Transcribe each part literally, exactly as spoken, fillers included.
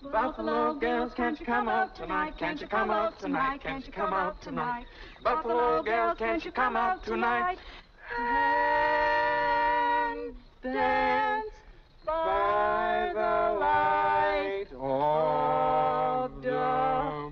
Buffalo girls, can't you come out tonight? Can't you come out tonight? Can't you come out tonight? Buffalo girls, can't you come out tonight? And dance by the light of the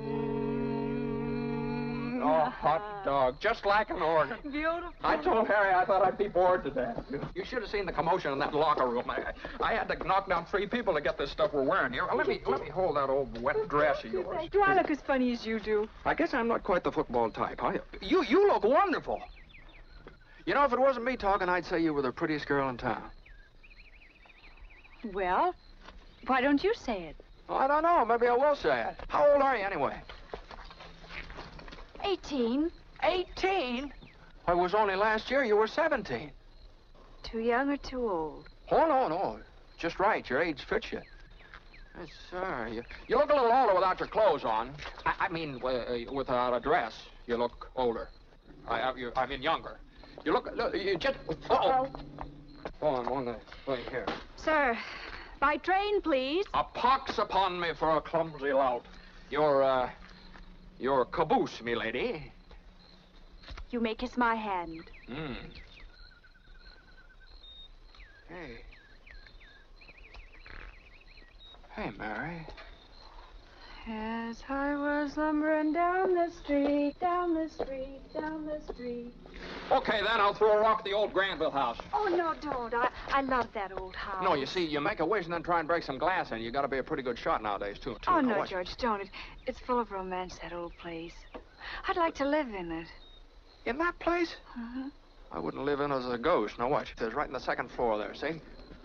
moon. Oh, hot dog, just like an organ. Beautiful. I told Harry I thought I'd be bored to death. You should have seen the commotion in that locker room. I, I had to knock down three people to get this stuff we're wearing here. Let me let me hold that old wet dress of yours. Do I look as funny as you do? I guess I'm not quite the football type. I, you you look wonderful. You know, if it wasn't me talking, I'd say you were the prettiest girl in town. Well, why don't you say it? Well, I don't know. Maybe I will say it. How old are you anyway? Eighteen. Eighteen? Why, it was only last year you were seventeen. Too young or too old? Oh, no, no. Just right. Your age fits you. Yes, sir. You, you look a little older without your clothes on. I, I mean, uh, without a dress, you look older. I, I, you, I mean, younger. You look, look you just... Uh-oh. Hold on, one minute. Wait, here. Sir, by train, please. A pox upon me for a clumsy lout. Your, uh, your caboose, me lady. You may kiss my hand. Hmm. Hey. Hey, Mary. As I was lumbering down the street, down the street, down the street. Okay, then I'll throw a rock at the old Granville house. Oh, no, don't. I, I love that old house. No, you see, you make a wish and then try and break some glass in. You got to be a pretty good shot nowadays, too. too. Oh, Now, no, watch. George, don't. It, it's full of romance, that old place. I'd like to live in it. In that place? Uh-huh. I wouldn't live in as a ghost. Now, watch. There's right in the second floor there, see?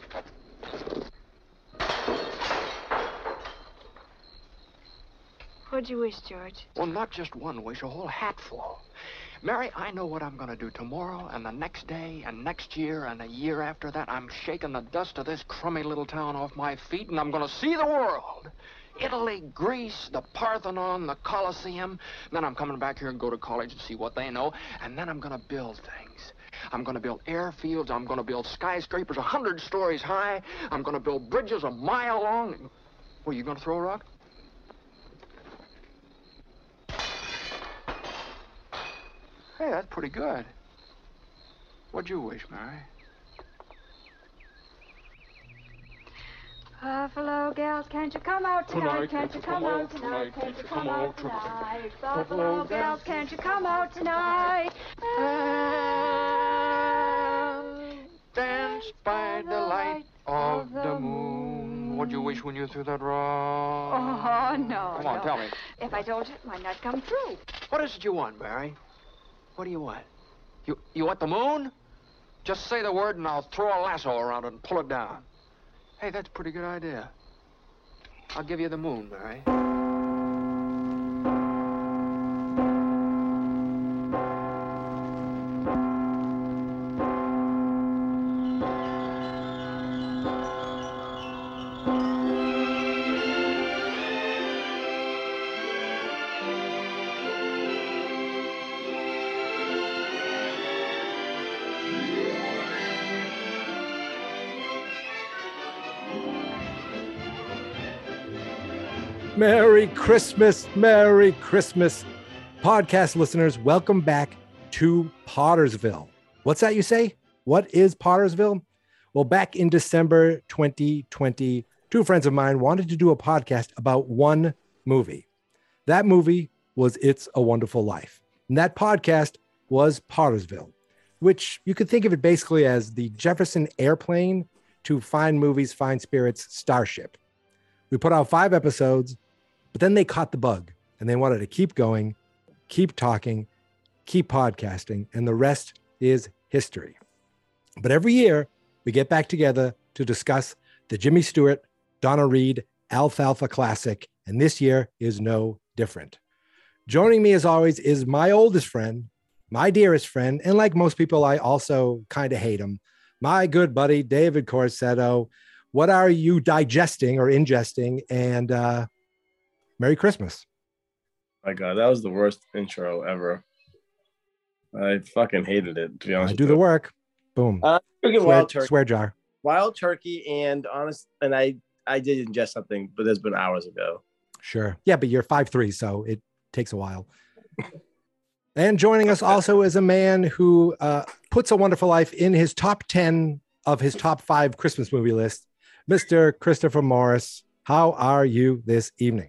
What'd you wish, George? Well, not just one wish, a whole hatful. Mary, I know what I'm going to do tomorrow and the next day and next year and a year after that. I'm shaking the dust of this crummy little town off my feet, and I'm going to see the world. Italy, Greece, the Parthenon, the Colosseum. Then I'm coming back here and go to college and see what they know. And then I'm going to build things. I'm going to build airfields. I'm going to build skyscrapers a hundred stories high. I'm going to build bridges a mile long. Were you going to throw a rock? Hey, that's pretty good. What'd you wish, Mary? Buffalo gals, can't you come out tonight? Can't you come out tonight? Can't you come out tonight? Buffalo gals, can't you come out tonight? And dance by the light of the moon. What'd you wish when you threw that rock? Oh, no. Come on, no. tell me. If I told you, it might not come true. What is it you want, Mary? What do you want? You you want the moon? Just say the word and I'll throw a lasso around it and pull it down. Hey, that's a pretty good idea. I'll give you the moon, Mary. Merry Christmas, Merry Christmas. Podcast listeners, welcome back to Pottersville. What's that you say? What is Pottersville? Well, back in December twenty twenty, two friends of mine wanted to do a podcast about one movie. That movie was It's a Wonderful Life. And that podcast was Pottersville, which you could think of it basically as the Jefferson Airplane to Fine Movies, Fine Spirits Starship. We put out five episodes, but then they caught the bug and they wanted to keep going, keep talking, keep podcasting, and the rest is history. But every year we get back together to discuss the Jimmy Stewart, Donna Reed, Alfalfa Classic, and this year is no different. Joining me as always is my oldest friend, my dearest friend, and like most people, I also kind of hate him, my good buddy, David Corsetto. What are you digesting or ingesting? And uh, Merry Christmas. My God, that was the worst intro ever. I fucking hated it, to be honest. I do the work. Boom. Uh, Swear, wild turkey. swear jar. Wild turkey, and honest, and I, I did ingest something, but it's been hours ago. Sure. Yeah, but you're five three, so it takes a while. And joining us also is a man who uh, puts A Wonderful Life in his top ten of his top five Christmas movie list, Mister Christopher Morris. How are you this evening?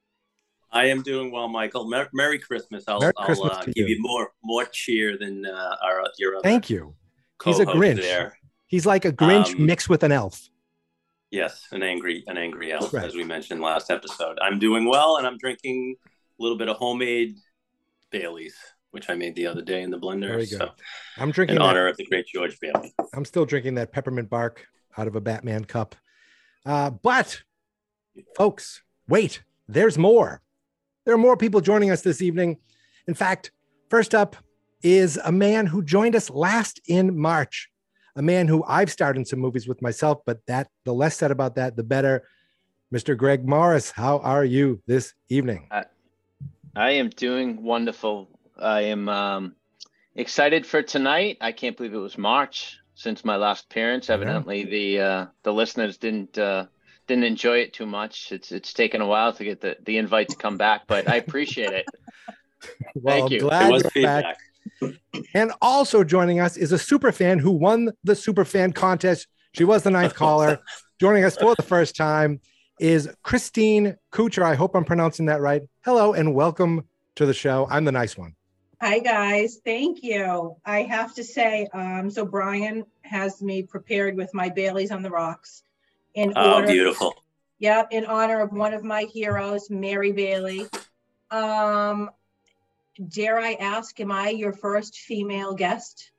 I am doing well, Michael. Mer- Merry Christmas. I'll, Merry I'll Christmas uh, to give you. you more more cheer than uh, our your other Thank you. He's a co-host Grinch. there. He's like a Grinch Um, mixed with an elf. Yes, an angry an angry elf, Right. as we mentioned last episode. I'm doing well, and I'm drinking a little bit of homemade Bailey's, which I made the other day in the blender. Very good. So, I'm drinking in that. honor of the great George Bailey. I'm still drinking that peppermint bark out of a Batman cup. Uh, but, folks, wait, there's more. There are more people joining us this evening. In fact, first up is a man who joined us last in March, a man who I've starred in some movies with myself, but that the less said about that, the better. Mister Greg Morris, how are you this evening? I, I am doing wonderful. I am um, excited for tonight. I can't believe it was March since my last appearance. I know. Evidently, the uh, the listeners didn't uh, didn't enjoy it too much. It's it's taken a while to get the, the invite to come back, but I appreciate it. Well, Thank I'm you. glad It was you're feedback. back. And also joining us is a super fan who won the super fan contest. She was the ninth caller. Joining us for the first time is Christine Kucher. I hope I'm pronouncing that right. Hello and welcome to the show. I'm the nice one. Hi, guys. Thank you. I have to say, um, so Brian has me prepared with my Baileys on the rocks in Oh, order. beautiful. Yep, in honor of one of my heroes, Mary Bailey. Um, dare I ask, am I your first female guest?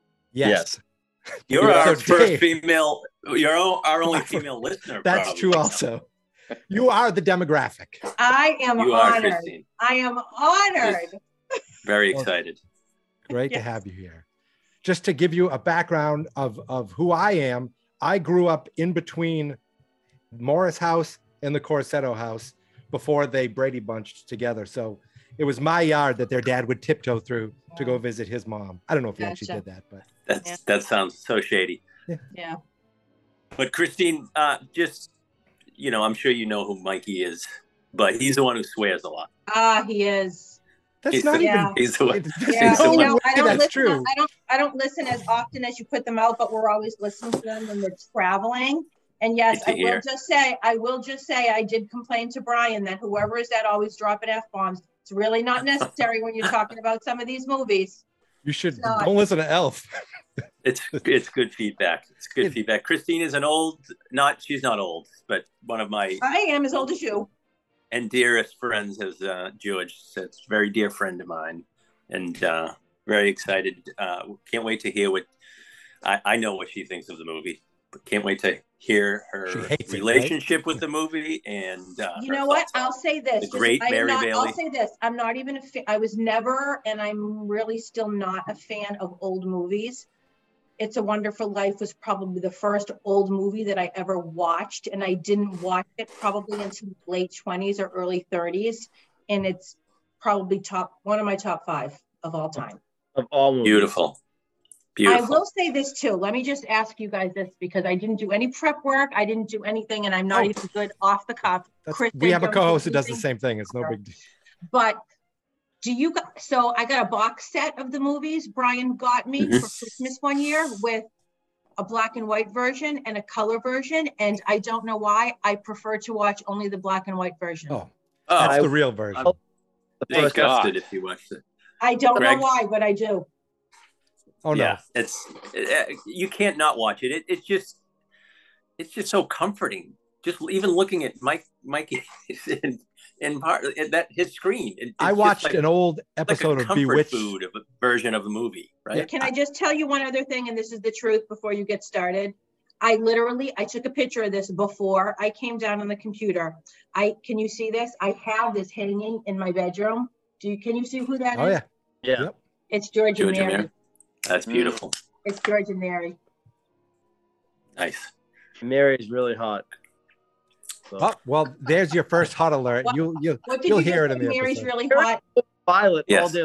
Yes. You're Yeah, our so first Dave- female. You're our only female listener. That's probably. true also. You are the demographic. I am You are, honored. Christine. I am honored. Very Well, excited. Great to Yes. have you here. Just to give you a background of, of who I am, I grew up in between Morris House and the Corsetto House before they Brady bunched together. So it was my yard that their dad would tiptoe through to go visit his mom. I don't know if he actually Gotcha. did that, but That's Yeah. that sounds so shady. Yeah. But Christine, uh, just you know, I'm sure you know who Mikey is, but he's the one who swears a lot. Ah, he is. that's He's not the- even. He's the one. There's Yeah, no you know, way I don't that's listen. true. I don't. I don't listen as often as you put them out, but we're always listening to them when we're traveling. And yes, Good to I will hear. just say, I will just say, I did complain to Brian that whoever is that always dropping f bombs. It's really not necessary when you're talking about some of these movies. You should It's not. don't listen to Elf. It's it's good feedback. It's good It- feedback. Christine is an old, not she's not old, but one of my I am as old as you. and dearest friends, as uh, George said, it's a very dear friend of mine, and uh, very excited. Uh, can't wait to hear what I, I know what she thinks of the movie, but can't wait to hear She her hates it, relationship with the movie and uh, You her know what? thoughts on I'll say this. the just- great I am Mary not- Bailey. I'll say this. I'm not even a fan. I was never, and I'm really still not a fan of old movies. It's a Wonderful Life was probably the first old movie that I ever watched, and I didn't watch it probably until late twenties or early thirties, and it's probably top one of my top five of all time. Of all movies. Beautiful, beautiful. I will say this too. Let me just ask you guys this because I didn't do any prep work. I didn't do anything, and I'm not Oh. even good off the cuff. That's, Chris we have a did, don't co-host who do does the anything. same thing. It's no big deal. But do you got, so I got a box set of the movies Brian got me Mhm. for Christmas one year with a black and white version and a color version. And I don't know why I prefer to watch only the black and white version. Oh, oh, that's I- the real version. I'm The first disgusted if you watched it. I don't Greg? know why, but I do. Oh no. Yeah, it's uh, you can't not watch it. it. It's just it's just so comforting. Just even looking at Mike Mikey in, in part in that his screen. it- it's I just watched like, an old like a episode of comfort Bewitched. food of a version of a movie, right? Yeah. Can I just tell you one other thing? And this is the truth before you get started. I literally, I took a picture of this before I came down on the computer. I, can you see this? I have this hanging in my bedroom. Do you, can you see who that is? Oh yeah. Yeah. Yep. It's George, George and and Mary. Mary. That's Mm. beautiful. It's George and Mary. Nice. Mary's really hot. So. Oh, well, there's your first hot alert. What- You you What did you'll you hear it just in say? the Mary's episode. really hot. Violet all Yes. day.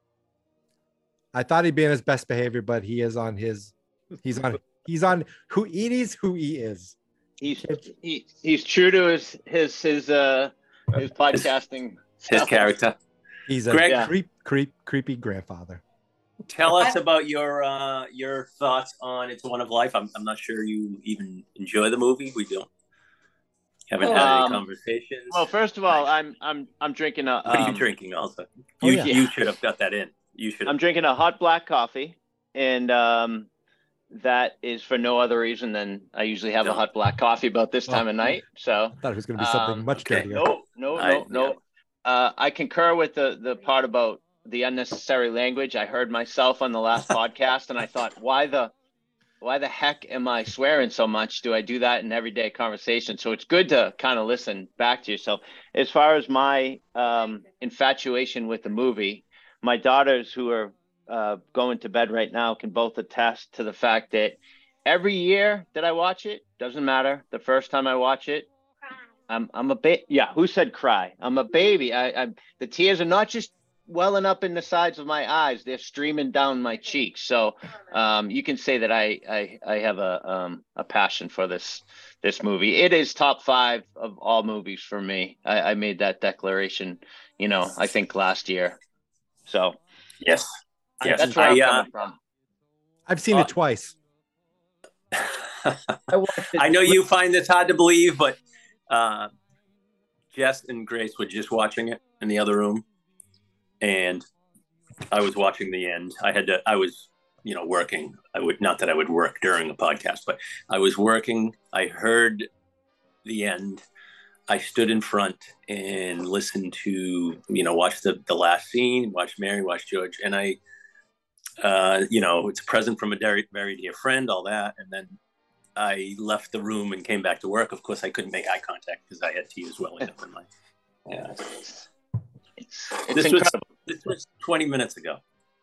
I thought he'd be in his best behavior, but he is on his he's on he's on who he is who he is. He's he, he's true to his his his uh his podcasting His character. He's a Greg- creep, creep, creepy grandfather. Tell us about your uh, your thoughts on It's One of Life. I'm I'm not sure you even enjoy the movie. We don't haven't had any Um, conversations. Well, first of all, I'm I'm I'm drinking a. what are you um, drinking? Also, Oh, you yeah. you should have got that in. You should. I'm have. drinking a hot black coffee, and um, that is for no other reason than I usually have a No. hot black coffee about this time Oh. of night. So I thought it was going to be something Um, much okay. dirtier. no, no, I- no, no. Uh, I concur with the the part about the unnecessary language. I heard myself on the last podcast, and I thought, why the why the heck am I swearing so much? Do I do that in everyday conversation? So it's good to kind of listen back to yourself. As far as my um, infatuation with the movie, my daughters who are uh, going to bed right now can both attest to the fact that every year that I watch it, doesn't matter. The first time I watch it, I'm I'm a bit yeah. Who said cry? I'm a baby. I I'm the tears are not just welling up in the sides of my eyes; they're streaming down my cheeks. So um, you can say that I I I have a um a passion for this this movie. It is top five of all movies for me. I, I made that declaration, you know, I think last year. So Yes. Yes. that's where I'm I, uh, coming from. I've seen Oh. it twice. I watched it. I know you find this hard to believe, but uh, Jess and Grace were just watching it in the other room, and I was watching the end. I had to. I was, you know, working. I would not that I would work during the podcast, but I was working. I heard the end. I stood in front and listened to, you know, watch the the last scene, watch Mary, watch George, and I, uh, you know, it's a present from a very very dear friend, all that, and then I left the room and came back to work. Of course, I couldn't make eye contact because I had tears welling up in my. Yeah, It's, it's this incredible. was this was twenty minutes ago.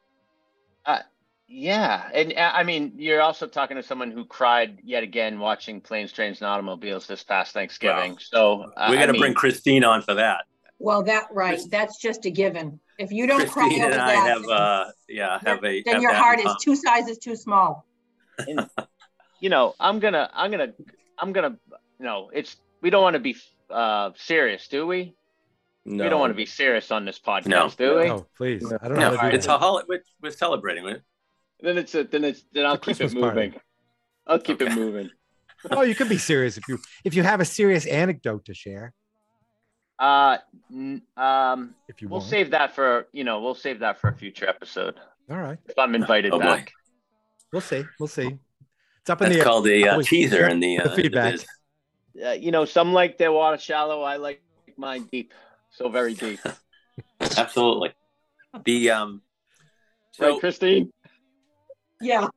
Yeah, and uh, I mean, you're also talking to someone who cried yet again watching Planes, Trains, and Automobiles this past Thanksgiving. Wow. So uh, We're I gonna mean, bring Christine on for that. Well, that, right, Chris- that's just a given. If you don't cry Christine over and I that, have, uh, yeah, have a. then have your that heart in is common. two sizes too small. and, you know, I'm gonna, I'm gonna, I'm gonna, you know, it's we don't want to be uh, serious, do we? No. We don't want to be serious on this podcast, No. do we? No, please. No. I don't know No, how to do it's that. a holiday. We're, we're celebrating it. Then it's a, then it's, then I'll It's a keep it Christmas party. moving. I'll keep it Okay. moving. Oh, you could be serious if you if you have a serious anecdote to share. Uh, n- um, If you we'll want. save that for, you know, we'll save that for a future episode All right, if I'm invited Oh, boy. back. we'll see. We'll see. It's up in That's the air. called a uh, Always teaser check in the, the uh, in the feedback. biz. Uh, you know, some like their water shallow. I like mine deep, so very deep. Absolutely. The um. So Right, Christine? Yeah.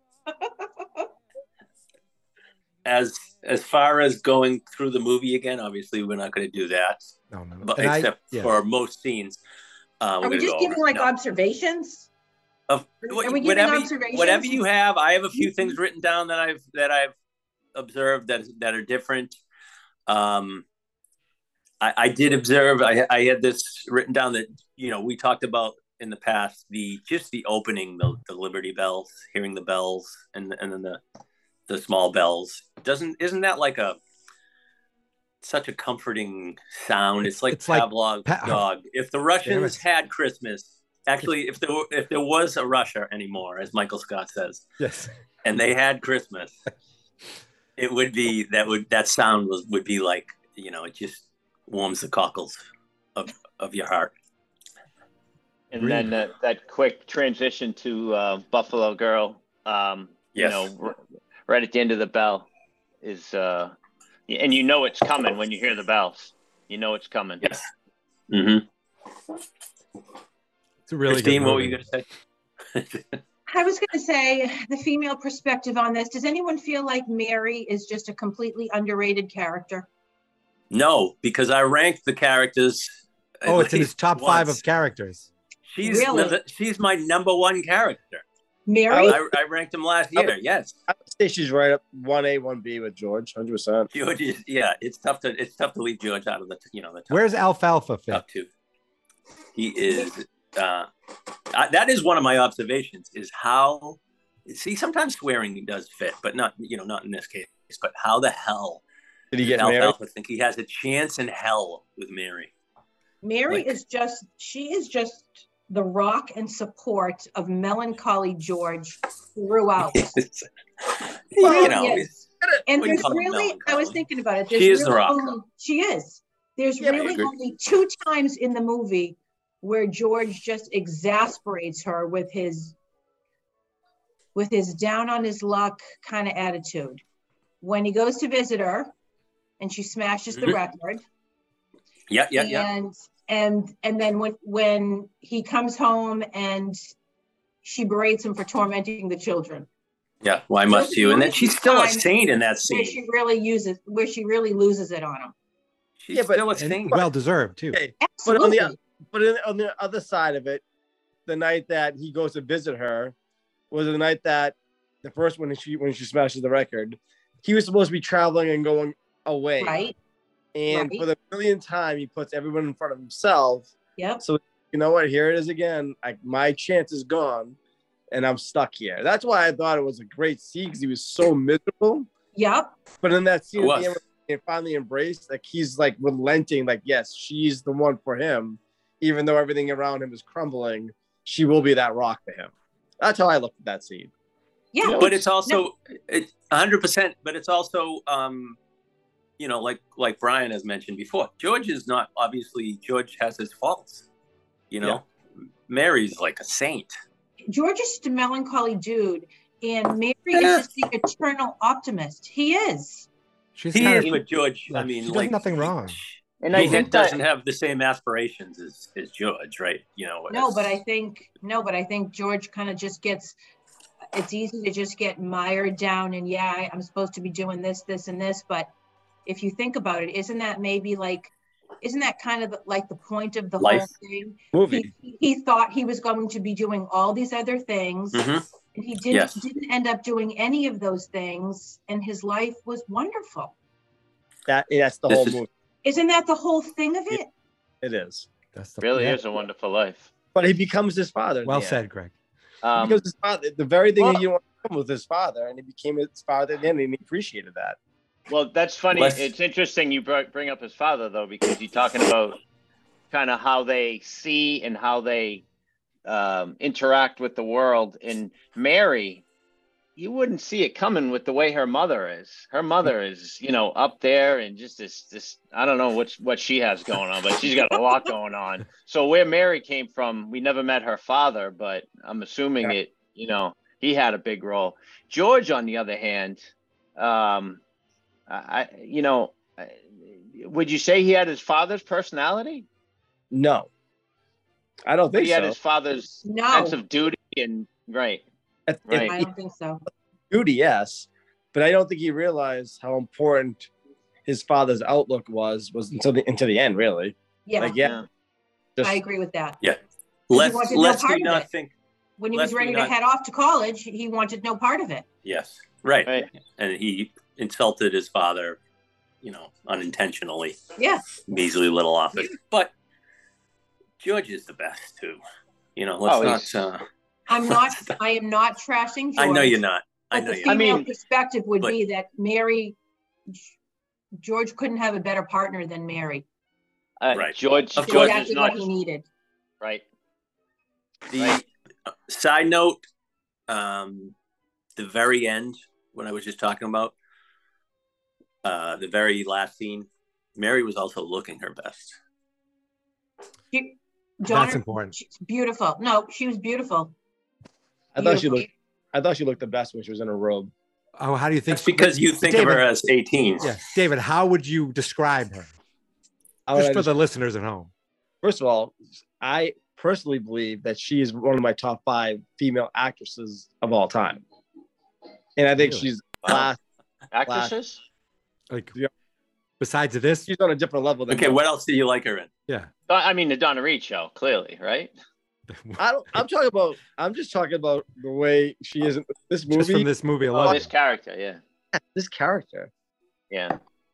as as far as going through the movie again, obviously we're not going to do that, No, no, no. but And I- except yeah. for most scenes. Uh, we're Are we gonna just go giving over. like No. observations? Of, Are we giving whatever, observations? whatever you have, I have a few things written down that I've that I've observed that that are different. Um, I, I did observe. I, I had this written down that you know we talked about in the past. The just the opening, the, the Liberty Bells, hearing the bells, and and then the the small bells. Doesn't isn't that like a such a comforting sound? It's like It's like Pavlov's Pa- dog. If the Damn Russians it. had Christmas. Actually, if there were, if there was a Russia anymore, as Michael Scott says, Yes. and they had Christmas, it would be that would that sound was would be like you know it just warms the cockles of of your heart. And then that, that quick transition to uh, Buffalo Girl, um, Yes. you know, r- right at the end of the bell is, uh, and you know it's coming when you hear the bells. You know it's coming. Yes. Mm-hmm. It's a really Christine, good what were movie. you going to say? I was going to say the female perspective on this. Does anyone feel like Mary is just a completely underrated character? No, because I ranked the characters. at Oh, it's in his least top five once. of characters. She's Really? she's my number one character. Mary? I, I ranked him last year. Yes, I would say she's right up one A, one B with George, hundred percent. George is. Yeah, it's tough to it's tough to leave George out of the you know the top, Where's Alfalfa fit? top two. He is. Uh, I, that is one of my observations. Is how see sometimes swearing does fit, but not you know not in this case. But how the hell Did he get Alfalfa married? I think he has a chance in hell with Mary. Mary Like- is just, she is just the rock and support of melancholy George throughout. you know, yes. he's- And wouldn't there's call him really, I was melancholy. thinking about it. There's She is really the rock, only, though. she is. There's Yeah, I really agree. only two times in the movie where George just exasperates her with his, with his down on his luck kind of attitude. When he goes to visit her and she smashes the Mhm. record. Yeah, yeah, yeah. And, and, and then when, when he comes home and she berates him for tormenting the children. Yeah, why must you? And then she's still a saint in that Where scene. she really uses, where she really loses it on him. She's Yeah, but- still a And saint. well deserved too. Okay, but on Absolutely. the but in, on the other side of it, the night that he goes to visit her was the night that the first one when she when she smashes the record, he was supposed to be traveling and going away, Right? and right. for the millionth time, he puts everyone in front of himself. Yep. So you know what? Here it is again. Like my chance is gone, and I'm stuck here. That's why I thought it was a great scene because he was so miserable. Yep. But in that scene, It at the was. end, when they finally embraced, like he's like relenting. Like yes, she's the one for him, even though everything around him is crumbling. She will be that rock to him. That's how I looked at that scene. Yeah. But it's also it's one hundred percent. But it's also, um, you know, like like Brian has mentioned before. George is not obviously. George has his faults. You know, Mary's like a saint. George is just a melancholy dude, and Mary Yeah. is just the eternal optimist. He is. She's He kind is, of, but George. I like, mean, she does like nothing wrong. And I he think doesn't that have the same aspirations as, as George, right? You know. No, as- but I think no, but I think George kind of just gets. It's easy to just get mired down, and yeah, I- I'm supposed to be doing this, this, and this. But if you think about it, isn't that maybe like, isn't that kind of like the point of the Life. whole thing? Movie. He, he thought he was going to be doing all these other things, Mhm. and he didn't Yes. didn't end up doing any of those things, and his life was wonderful. That that's the This whole is- movie. Isn't that the whole thing of it? It is. That's the, really yeah. is a wonderful life. But he becomes his father. in Well the end. said, Greg. Um, Because his father, the very thing well- he wanted to become was his father, and he became his father at the end, and he appreciated that. Well, that's funny. Let's- It's interesting you br- bring up his father, though, because you're talking about kind of how they see and how they um, interact with the world. And Mary, you wouldn't see it coming with the way her mother is. Her mother is, you know, up there and just this, this. I don't know what what she has going on, but she's got a lot going on. So where Mary came from, we never met her father, but I'm assuming Yeah. it. You know, he had a big role. George, on the other hand, um, I, you know, I- would you say he had his father's personality? No, I don't think He had so. his father's No. sense of duty and right. If- if right. I he- don't think so. duty, yes, but I don't think he realized how important his father's outlook was was until the into the end, really. Yeah, Like, yeah, just I agree with that. Let's wanted no let's part we of not it. think. When he Let's was ready be to not- head off to college, he wanted no part of it. Yes, right. Right. And he insulted his father, you know, unintentionally. Yeah. Measly little office, but George is the best too. You know, let's Oh, not. he's- Uh, I'm not, I am not trashing George. I know you're not. I But know the you're. I Not. female mean- perspective would but- be that Mary, George couldn't have a better partner than Mary. Uh, Right. George, Of It's course. George exactly is not what he needed. right. The Right. uh, side note, um, the very end when I was just talking about, uh, the very last scene, Mary was also looking her best. She, That's Donna, important. she's beautiful. No, she was beautiful. I thought she Beautiful. looked. I thought she looked the best when she was in her robe. Oh, how do you think? That's because you think David, of her as eighteen. Yeah, David, how would you describe her? How would Just I for just- the listeners at home. First of all, I personally believe that she is one of my top five female actresses of all time, and I think Really? she's Wow. class. Actresses? Like, Yeah. besides this, She's on a different level than Okay, most. what else do you like her in? yeah. I mean, the Donna Reed show, clearly, right? I don't. I'm talking about. I'm just talking about the way she is in this Just movie. from this movie Oh, alone. this character, yeah, this character. yeah.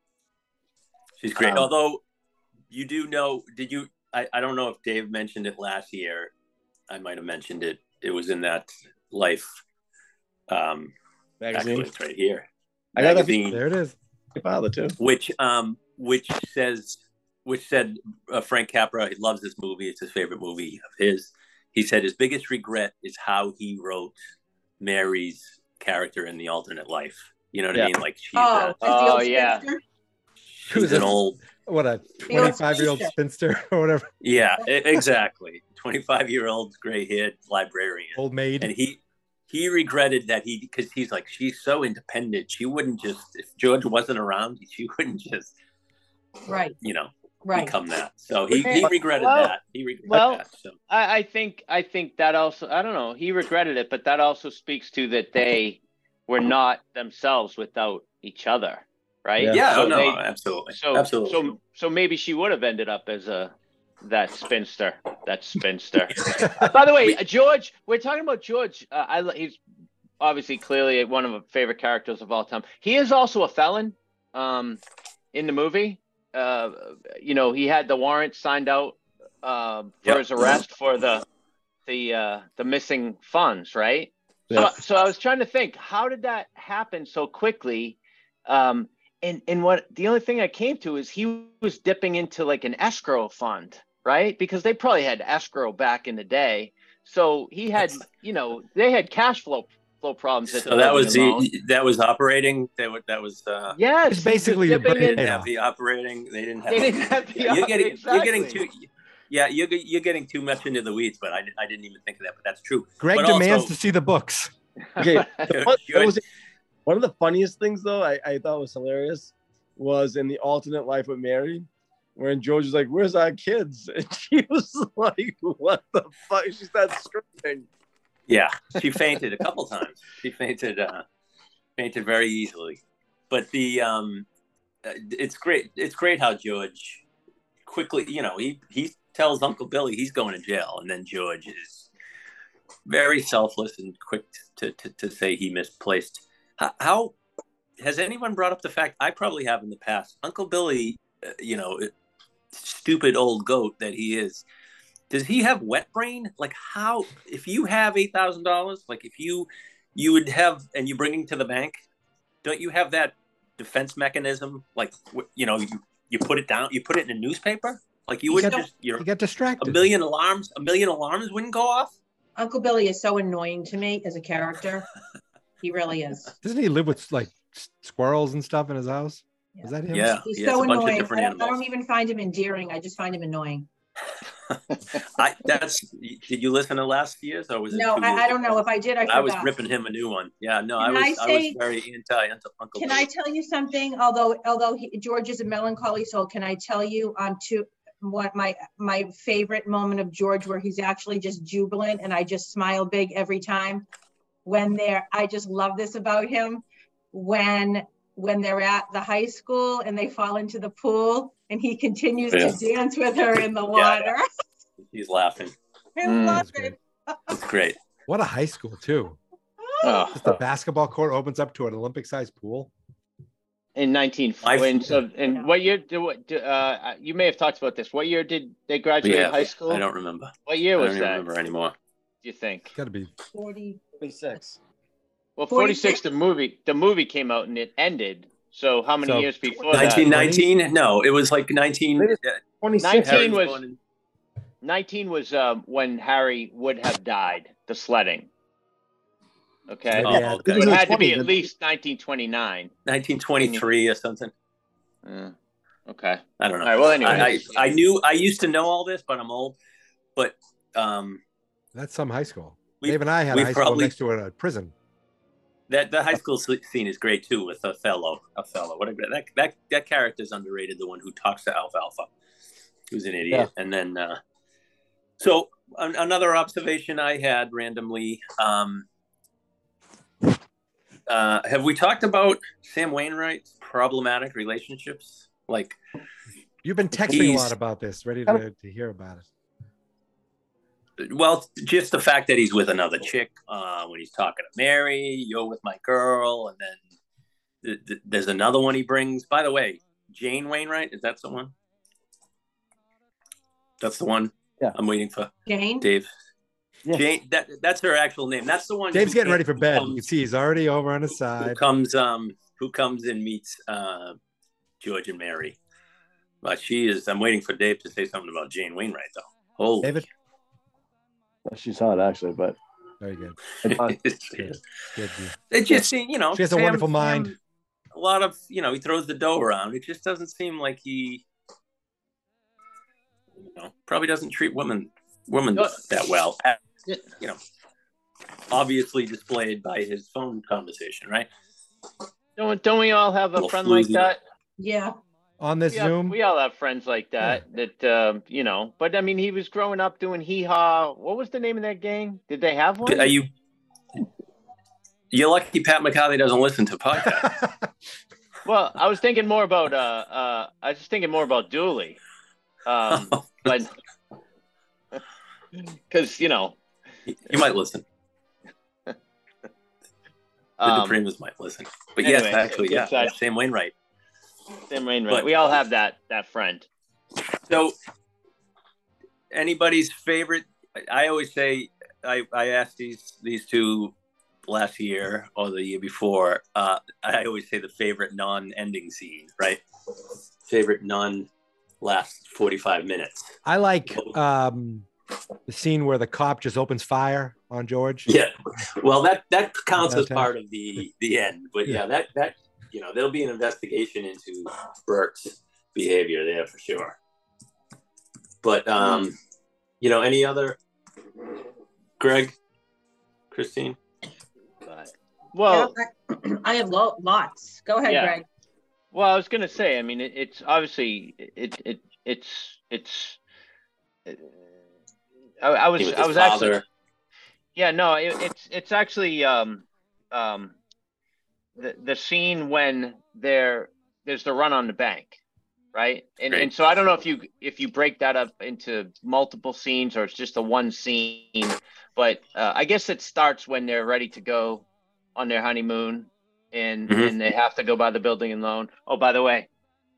She's great. Um, Although you do know, did you? I, I don't know if Dave mentioned it last year. I might have mentioned it. It was in that Life. Um, Magazine. actually, it's right here. I got that- Magazine. There it is. My father too. Which um which says which said uh, Frank Capra, he loves this movie. It's his favorite movie of his. He said his biggest regret is how he wrote Mary's character in the alternate life. You know what Yeah. I mean? Like she's Oh, a, as the Oh, old yeah. spinster? she's an old What a old twenty-five year old spinster or whatever. yeah, e- exactly. twenty-five year old gray haired librarian. Old maid. And he he regretted that he because he's like, she's so independent. She wouldn't just if George wasn't around, she wouldn't just Right, you know right. become that. So he, he regretted Well- that. He regretted well, that. So I, I think I think that also I don't know. He regretted it, but that also speaks to that they were not themselves without each other, right? Yeah. yeah, So oh, no, they- absolutely. So absolutely. so so maybe she would have ended up as a that spinster. That spinster. By the way, George, we're talking about George. Uh, I he's obviously clearly one of my favorite characters of all time. He is also a felon um, in the movie. Uh, you know, he had the warrant signed out uh, for Yep. his arrest for the the uh, the missing funds, right? Yeah. So, so I was trying to think, how did that happen so quickly? Um, and and what the only thing I came to is he was dipping into like an escrow fund, right? Because they probably had escrow back in the day. So he had, you know, they had cash flow flow problems. At So the that was building and loan. the that was operating. That was that was. Uh, Yes, It's he was basically the dipping brain they in- didn't Yeah. have the operating. They didn't have. They didn't have the you're getting you're getting exactly. too. Yeah, you're you're getting too much into the weeds, but I, I didn't even think of that. But that's true. Greg But demands also- to see the books. Okay, the one, George- that was- one of the funniest things though I, I thought was hilarious was in the alternate life with Mary, when George was like, "Where's our kids?" And she was like, "What the fuck?" She started screaming. Yeah, she fainted a couple times. She fainted, uh, fainted very easily. But the um, uh, it's great. It's great how George quickly, you know, he he tells Uncle Billy he's going to jail, and then George is very selfless and quick to to, to say he misplaced. How, how has anyone brought up the fact? I probably have in the past. Uncle Billy, uh, you know, stupid old goat that he is. Does he have wet brain? Like how, if you have eight thousand dollars, like if you, you would have, and you bring it to the bank, don't you have that defense mechanism? Like, you know, you, you put it down, you put it in a newspaper. Like you He wouldn't got- just, you're, He got a distracted. million alarms, a million alarms wouldn't go off. Uncle Billy is so annoying to me as a character. He really is. Doesn't he live with like s- squirrels and stuff in his house? Is that him? Yeah, He's he has so a bunch of annoying. I different don't, I don't animals. even find him endearing. I just find him annoying. I, that's, did you listen to last year's or was it? No, two I, years I don't ago? know. If I did, I I was forgot. ripping him a new one. Yeah, no, I Can was, I I, was say- very anti Uncle Can Billy. I tell you something? Although although he, George is a melancholy soul, can I tell you on to what my my favorite moment of George where he's actually just jubilant and I just smile big every time when they're I just love this about him when when they're at the high school and they fall into the pool and he continues Yeah. to dance with her in the water. He's laughing. I Mm. love That's great. it. It's great. What a high school too. Oh, Just the basketball court opens up to an Olympic-sized pool. in nineteen I- when so and what year do what do, uh you may have talked about this. What year did they graduate Yeah, high school? I don't remember. What year I was don't even that? remember anymore. Do you think? Got to be. forty. twenty-six. Well, forty-six? forty-six. The movie the movie came out and it ended. So how many So, years before that? nineteen nineteen? No, it was like nineteen. Maybe- uh, twenty-six. nineteen Harry was- born in- nineteen was um, when Harry would have died. The sledding. Okay. Maybe Oh, yeah. okay. So it had to be twenty, at least nineteen twenty-nine. nineteen twenty-three or something. Uh, okay. I don't know. All right. Well, I, anyway. I, I knew, I used to know all this, but I'm old. But um, That's some high school. We- Dave and I had a we high school probably- next to a prison. that the high school sle- scene is great too with Othello. Othello, what a great that that that character is underrated. The one who talks to Alfalfa, who's an idiot, and then uh, so an, another observation I had randomly. Um, uh, have we talked about Sam Wainwright's problematic relationships? Like, You've been texting a He's- lot about this, ready to, to hear about it. well, just the fact that he's with another chick uh, when he's talking to Mary, you're with my girl, and then th- th- there's another one he brings. By the way, Jane Wainwright, is that someone? That's the one. Yeah. I'm waiting for Jane? Dave. Yeah. Jane, that that's her actual name. That's the one. Dave's who getting ready for who bed. You Comes, can see he's already over on his who side. comes, um, who comes and meets uh, George and Mary. But she is. I'm waiting for Dave to say something about Jane Wainwright, though. Holy. David? She's hot, actually, but Very good. it's, Good. Good. it just seems, you know, She has a Sam- wonderful mind. Sam, a lot of, you know, he throws the dough around. It just doesn't seem like he, you know, probably doesn't treat women women No. that well. Yeah. You know, obviously displayed by his phone conversation, right? Don't don't we all have a Little friend like floozy. that? Yeah. On this We have, Zoom, we all have friends like that. That um, you know. But I mean, he was growing up doing hee haw. What was the name of that gang? Did they have one? Are you? You're lucky Pat McCarthy doesn't listen to podcasts. Well, I was thinking more about uh uh. I was just thinking more about Dooley. Um, but because you know. You might listen. The Um, DePrimas might listen. But anyway, yes, actually, yeah, it's, uh, Sam Wainwright. Sam Wainwright. But- We all have that that friend. So, anybody's favorite? I always say I, I asked these these two last year or the year before. Uh, I always say the favorite non-ending scene, right? Favorite non-last forty-five minutes. I like um, the scene where the cop just opens fire on George. Yeah, well, that that counts as Downtown. part of the the end. But yeah, Yeah. that that you know, there'll be an investigation into Burke's behavior there for sure. But um, you know, any other, Greg, Christine? But, well, Yeah, I, I have lo- lots. Go ahead, Yeah. Greg. well, I was gonna say. I mean, it, it's obviously it it it's it's. I, I was With I his was father. actually yeah no it, it's it's actually um um the the scene when there there's the run on the bank, right? And Great. and so I don't know if you if you break that up into multiple scenes or it's just a one scene, but uh, I guess it starts when they're ready to go on their honeymoon and Mhm. and they have to go by the building and loan. Oh, by the way,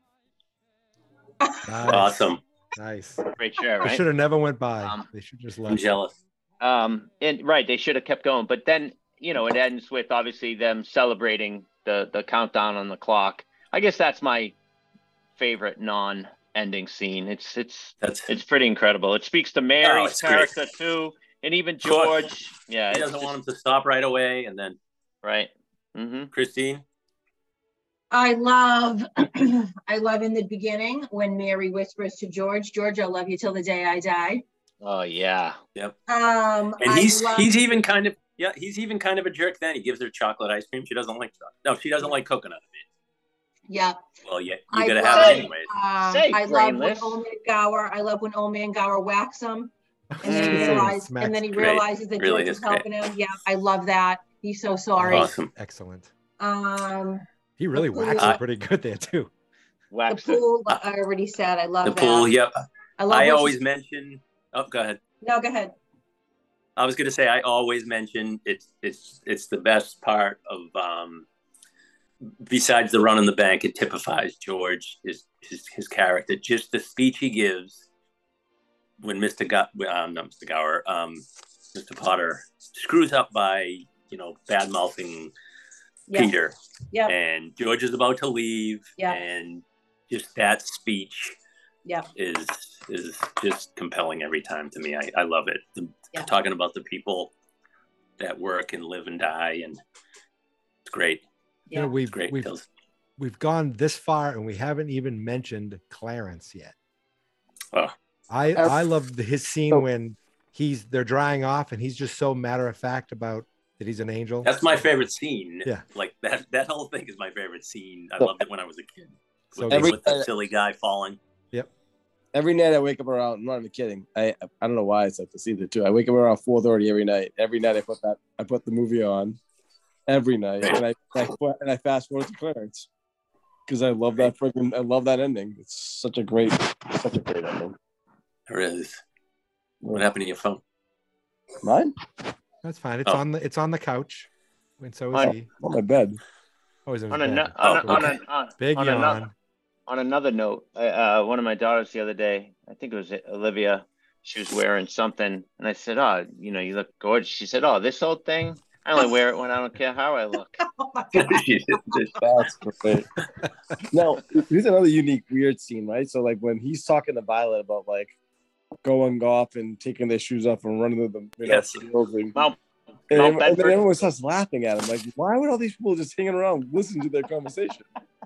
Nice. Awesome. Nice. great share, They right? should have never went by. Um, they should just I'm left. jealous. Um, and right, they should have kept going, but then you know it ends with obviously them celebrating the the countdown on the clock. I guess that's my favorite non-ending scene. It's it's That's it's pretty incredible. It speaks to Mary's it's great. character too, and even Of course. George. Yeah, he it's doesn't just- want him to stop right away. And then right. Mm-hmm. Christine, I love, I love in the beginning when Mary whispers to George, George, I'll love you till the day I die. Oh yeah. Um, and I he's love- he's even kind of yeah he's even kind of a jerk. Then he gives her chocolate ice cream. She doesn't like chocolate. No, she doesn't like coconut. yeah. Well, yeah, you I gotta love- have it anyways. Um, Say, I love when brainless. Old Man Gower, I love when Old Man Gower whacks him. And then he Mm. realizes, Smacks. and then he Great. realizes that Really George is is helping him. Yeah, I love that. He's so sorry. Awesome. Excellent. Um, He really The whacks pool. it pretty good there too. the Wax it. pool, I already said, I love The that. pool. Yep. I love I when always she's- mention. Oh, go ahead. No, go ahead. I was gonna say I always mention it's it's it's the best part of um besides the run in the bank. It typifies George, his his his character, just the speech he gives when Mister Go- um, not Mister Gower, um, Mister Potter screws up by you know bad mouthing Yeah. Peter, Yeah. and George is about to leave, Yeah. and just that speech Yeah. is is just compelling every time to me. I, I love it. The, Yeah. Talking about the people that work and live and die, and it's great. You know, Yeah. we've Great. we've Feels- we've gone this far and we haven't even mentioned Clarence yet. Oh. I Uh, I love the, his scene oh. when he's they're drying off and he's just so matter of fact about that he's an angel. That's my favorite scene. Yeah. Like that that whole thing is my favorite scene. I So- loved it when I was a kid. So With, Every- with the silly guy falling. Every night I wake up around. I'm not even kidding. I I don't know why it's like this either too. I wake up around four thirty every night. Every night I put that I put the movie on. Every night, Right. and I, I and I fast forward to Clarence because I love that freaking I love that ending. It's such a great such a great ending. There is. What happened to your phone? Mine That's fine. It's Oh. on the it's on the couch. And so is On- he. on my bed. Oh, he's in his On a, bed. no- on, a, Oh, on, okay. a, on, Big on, yawn. another, on another note, uh, one of my daughters the other day, I think it was Olivia, she was wearing something, and I said, "Oh, you know, you look gorgeous." She said, "Oh, this old thing." I only wear it when I don't care how I look. Oh my God. That's great. Now, here's another unique, weird scene, right? So, like, when he's talking to Violet about, like, going off and taking their shoes off and running to the you know, Yes. fields and, Mount, and, Mount and then Bedford. everyone starts laughing at him. Like, why would all these people just hanging around listen to their conversation?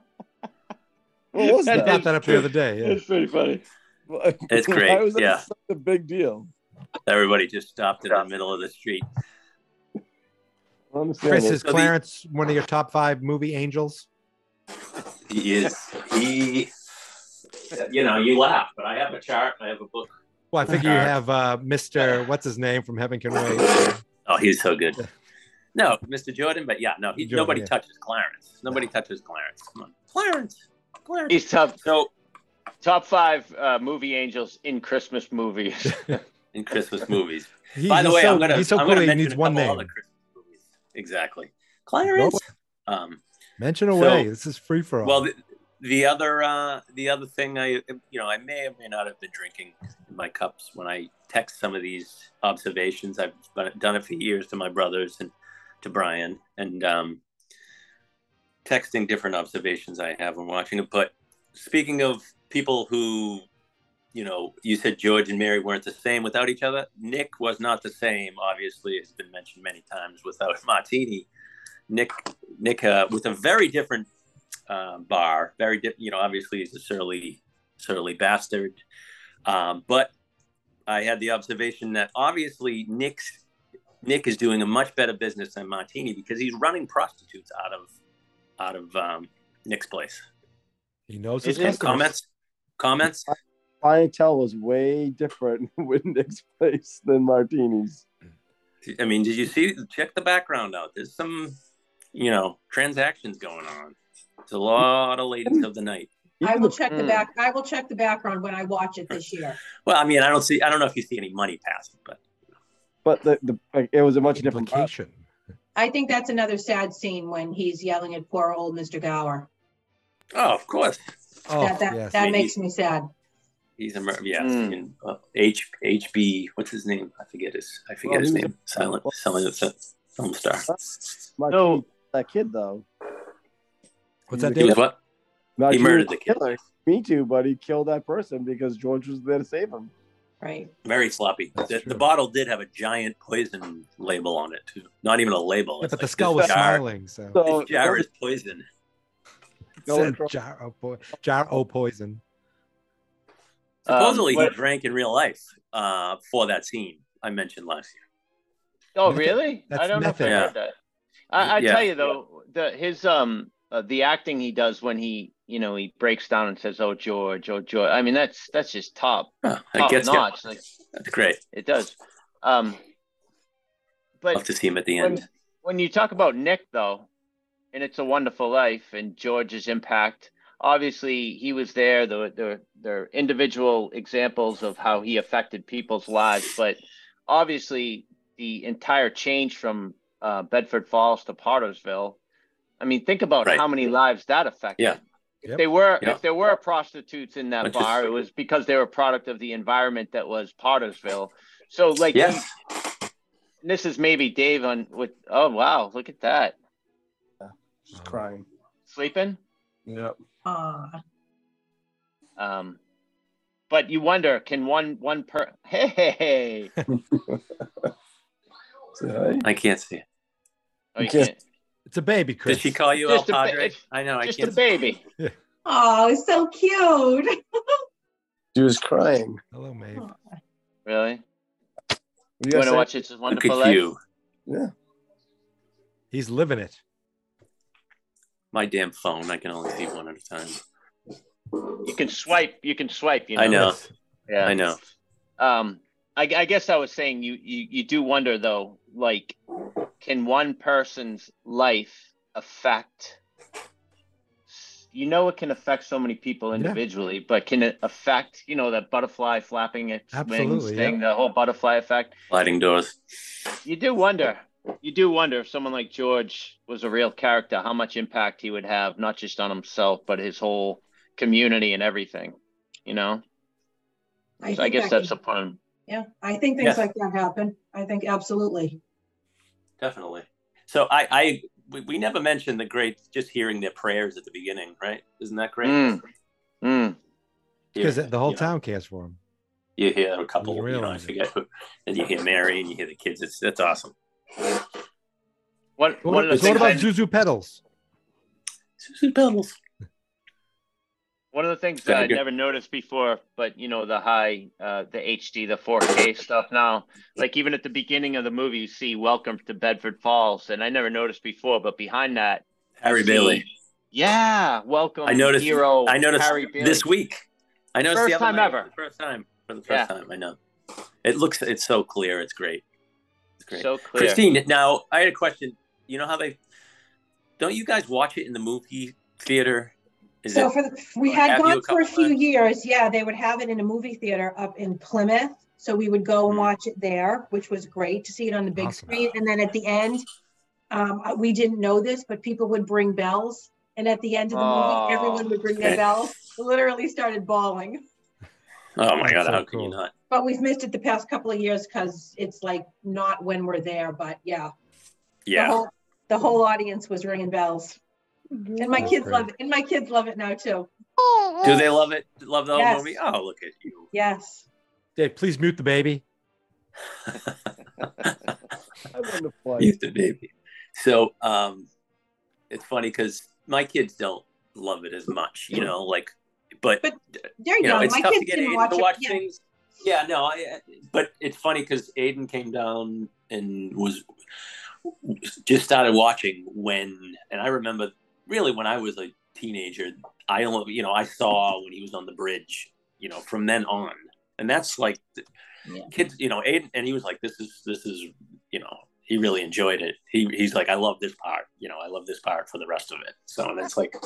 What was That that? Brought is that up the other day. Yeah. It's pretty funny. It's great, Why was that yeah. such a big deal? Everybody just stopped in the middle of the street. I don't understand Chris, it. is So the- Clarence one of your top five movie angels? He is. He. You know, you laugh, but I have a chart. I have a book. Well, I figure you have uh, Mister What's his name from Heaven Can Wait. Oh, he's so good. No, Mister Jordan, but yeah, no, he, Jordan, nobody yeah. touches Clarence. Nobody touches Clarence. Come on, Clarence. Clarence. He's top So top five uh, movie angels in Christmas movies. in Christmas movies. He- By the he's way, so, I'm gonna he's so I'm cool. gonna He mention needs a one couple name. other Christmas movies. Exactly, Clarence. Um, Mention away. So- this is free for all. well, the, the other uh, the other thing I you know I may or may not have been drinking in my cups when I text some of these observations. I've done it for years to my brothers and to Brian, and um, texting different observations I have when watching it. But speaking of people who, you know, you said George and Mary weren't the same without each other. Nick was not the same, obviously, it's been mentioned many times, without Martini. Nick, Nick, uh, with a very different uh, bar, very different, you know, obviously he's a surly, surly bastard. Um, but I had the observation that obviously Nick's Nick is doing a much better business than Martini because he's running prostitutes out of out of um, Nick's place. he knows Is his it? customers. Comments? Comments? Clientele was way different with Nick's place than Martini's. I mean, did you see? Check the background out. There's some, you know, transactions going on. It's a lot of ladies of the night. I will check the Mm. back. I will check the background when I watch it this year. Well, I mean, I don't see. I don't know if you see any money passing, but But the, the like, it was a much different bar. Implication. I think that's another sad scene when he's yelling at poor old Mister Gower. oh, of course, Oh, that that, yes. that Maybe. makes me sad. he's a mer- yeah. Mm. In, uh, H HB. What's his name? I forget his. I forget Well, his he was name. Silent, silent film star. Martini, No. that kid though. What's that, He was Dave? what? Martini murdered was the kid. a killer. Me too, but he killed that person because George was there to save him. Right. Very sloppy. That's The, true. the bottle did have a giant poison label on it too. Not even a label. Yeah, It's but the like, skull this was jar, smiling, so So This jar is poison. it going said from- jar o' po- jar o' poison. Supposedly Um, what- he drank in real life uh, for that scene I mentioned last year. Oh, Method. really? That's I don't know if I method. heard that. I, I Yeah. tell you though, the his um uh, the acting he does when he you know he breaks down and says, "Oh George, oh George." I mean, that's that's just top Huh, I top guess yeah, notch. Like that's great. it does. Um, but Love to see him at the when, end. when you talk about Nick though, and It's a Wonderful Life and George's impact, obviously he was there. The the the individual examples of how he affected people's lives, but obviously the entire change from uh, Bedford Falls to Pottersville. I mean, think about Right. how many lives that affected. Yeah. If Yep. they were Yeah. if there were prostitutes in that Which is- bar, it was because they were a product of the environment that was Pottersville. So like Yes. you- and this is maybe Dave on with oh wow, look at that. Just crying. Sleeping? Yep. Uh, Um but you wonder, can one one per hey, hey, hey. Say hi. I can't see it. Oh, you Just- can't. It's a baby, Chris. Did she call you Just El a ba- Padre? it's I know. I Just can't. a baby. oh, it's so cute. She was crying. Hello, Maeve. Really? What do You you want guys to say? watch It's a Look Wonderful at Life? you. Yeah. He's living it. My damn phone. I can only see one at a time. You can swipe. You can swipe. You know. I know. Yes. Yeah. I know. Um, I, I guess I was saying you, you you do wonder though, like, can one person's life affect? You know, it can affect so many people Yeah. individually, but can it affect? You know, that butterfly flapping its wings Absolutely, thing, yeah. the whole butterfly effect. Sliding doors. You do wonder. You do wonder if someone like George was a real character, how much impact he would have, not just on himself, but his whole community and everything. You know. So I think guess that that's could- a fun. yeah. I think things Yes. like that happen. I think absolutely. Definitely. So I, I we, we never mentioned the great just hearing their prayers at the beginning, right? Isn't that great? Mm. Mm. Because the whole you town know, cares for him. You hear a couple, You you know, I realize it. forget who, and you hear Mary and you hear the kids. It's that's awesome. One, What, one of the so what things about I, Zuzu Pedals? Susan Pebbles. one of the things Very that I good. never noticed before, but you know, the high, uh, the H D, the four K stuff now, like even at the beginning of the movie, you see Welcome to Bedford Falls, and I never noticed before, but behind that, Harry I see- Bailey. Yeah, welcome. I noticed. Hero. I noticed Harry Bailey. this week. I noticed First the other time night, ever. The first time for the first Yeah. time. I know. It looks. It's so clear. It's great. It's great. So clear. Christine, now I had a question. You know how they don't you guys watch it in the movie theater? Is So it, for the, we have had you gone a for a couple few times? years. Yeah, they would have it in a movie theater up in Plymouth. So we would go and Hmm. watch it there, which was great to see it on the big Awesome. screen. And then at the end, um, we didn't know this, but people would bring bells. And at the end of the Oh, movie, everyone would bring their okay. bells. Literally started bawling. Oh my That's god! so How can you cool. not? But we've missed it the past couple of years because it's like not when we're there. But yeah, the Yeah. whole the whole audience was ringing bells. And my That's kids great. love it. And my kids love it now too. Do they love it? Love the whole Yes. movie? Oh, look at you. Yes. Dave, please mute the baby. I want to play. Used to baby. So um, it's funny because my kids don't love it as much, you know, like, but, But They're you know, young. it's My tough to kids get didn't Aiden watch to it. watch Yeah. things. Yeah, no, I, but it's funny because Aiden came down and was just started watching when, and I remember really when I was a teenager, I only, you know, I saw when he was on the bridge, you know, from then on, and that's like, Yeah. kids, you know, Aiden, and he was like, this is, this is, you know, he really enjoyed it. He, he's like, I love this part, you know, I love this part for the rest of it. So, and it's like,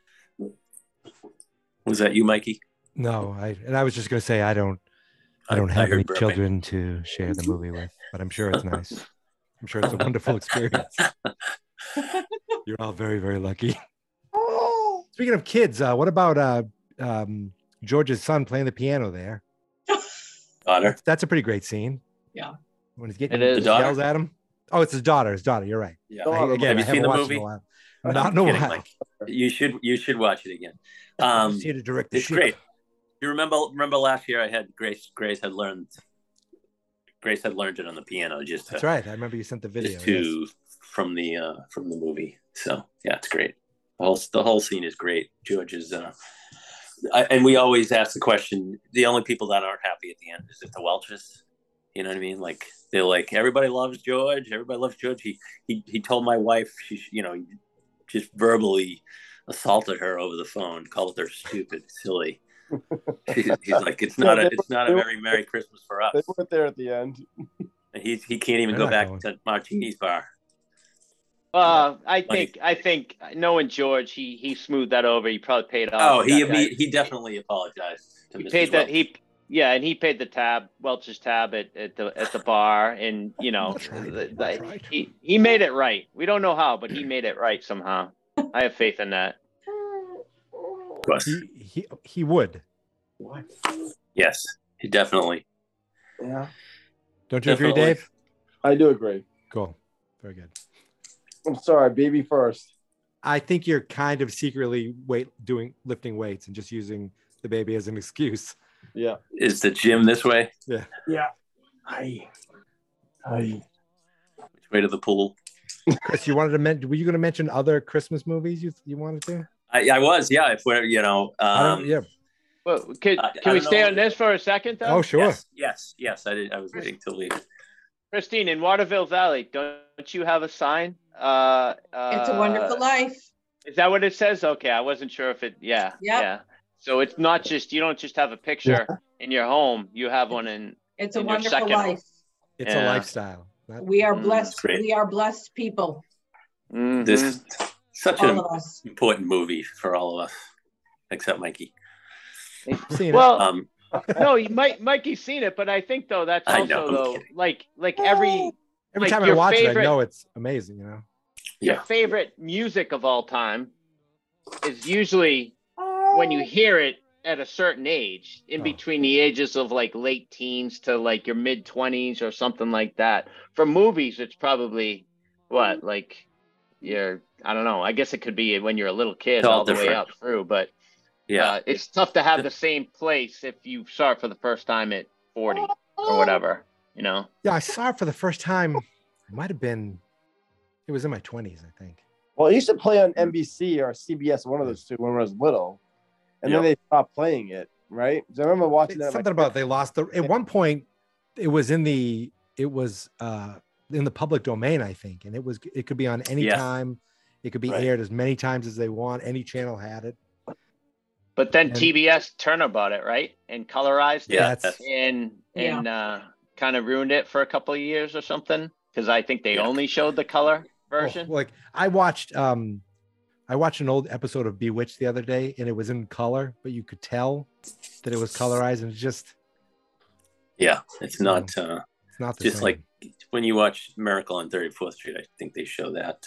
was that you, Mikey? No, I and I was just gonna say I don't I I- don't I have heard any burping. children to share the movie with, but I'm sure it's nice. I'm sure it's a wonderful experience. You're all very, very lucky. Speaking of kids, uh, what about uh, um, George's son playing the piano there? Daughter. That's, that's a pretty great scene. Yeah. When he's getting It is. he The daughter? yells at him. Oh, it's his daughter. His daughter. You're right. Yeah. Daughter. I, again, Have you I seen haven't the watched it in movie? a while. I'm Not in a kidding, while. Mike. You should, you should watch it again. I'm Um, just here to direct the it's ship. great. You remember, remember last year I had Grace, Grace had learned, Grace had learned it on the piano just to, That's right. I remember you sent the video. just to, from the, uh, from the movie. So yeah, it's great. The whole, the whole scene is great. George is, uh, I, and we always ask the question, the only people that aren't happy at the end is if the Welches, you know what I mean? Like, they're like, everybody loves George. Everybody loves George. He, he, he told my wife, she, you know, just verbally assaulted her over the phone, called her stupid, silly. He's, he's like, it's not a, it's not a very Merry Christmas for us. They weren't there at the end. And he, he can't even They're go not back going. to Martini's bar. Uh, I Like- think I think knowing George, he he smoothed that over. He probably paid off. Oh, he that guy. imme- he definitely apologized to He Missus paid that Welch. he yeah, and he paid the tab, Welch's tab at, at the at the bar, and you know, That's right. the- That's the- right. he he made it right. We don't know how, but he made it right somehow. I have faith in that. Of course. He, he, he would. What? Yes, he definitely. Yeah. Don't you agree, Definitely. Dave? I do agree. Cool. Very good. I'm sorry, baby first. I think you're kind of secretly weight doing lifting weights and just using the baby as an excuse. Yeah. Is the gym this way? Yeah. Hi. Hi. Which way to the pool? Chris, you wanted to mention? Were you going to mention other Christmas movies you you wanted to? I, I was, yeah. If we're, you know, I don't, um, yeah. Well, can I- I can we don't stay know. on this for a second, though? Oh, sure. yes, yes, yes. I did. I was waiting to leave. Christine, in Waterville Valley, don't you have a sign? Uh, uh, It's a Wonderful Life. Is that what it says? Okay, I wasn't sure if it. Yeah, Yep. yeah. So it's not just you don't just have a picture in your home. You have one in. It's a In your Wonderful second- Life. It's a Yeah. lifestyle. Not- We are Mm, blessed. great. We are blessed people. Mhm. This is such All an of us. important movie for all of us, except Mikey. Seen it. Well, Um, no, you might Mikey's seen it, but I think though that's I also know, I'm though kidding. like like every Every like time I your watch it, I favorite- know it's amazing. You know. your yeah, favorite music of all time is usually when you hear it at a certain age, in Oh. between the ages of like late teens to like your mid twenties or something like that. For movies, it's probably what, like you're, I don't know. I guess it could be when you're a little kid It's all all the way different. up through, but Yeah. uh, it's tough to have the same place if you saw it for the first time at forty or whatever, you know? Yeah, I saw it for the first time. It might have been, it was in my twenties, I think. Well, it used to play on N B C or C B S, one of those two, when I was little, and Yep. then they stopped playing it. Right? 'Cause I remember watching that. Something about they lost the. At one point, it was in the. It was uh in the public domain, I think, and it was. It could be on any Yes. time. It could be Right. aired as many times as they want. Any channel had it. But then And- T B S Turner bought it, right? And colorized Yeah. it That's and Yeah. and uh, kind of ruined it for a couple of years or something. Because I think they Yeah. only showed the color version. oh, like I watched. Um, I watched an old episode of Bewitched the other day, and it was in color, but you could tell that it was colorized, and it's just Yeah. It's not uh, it's not the just same. like when you watch Miracle on thirty-fourth Street. I think they show that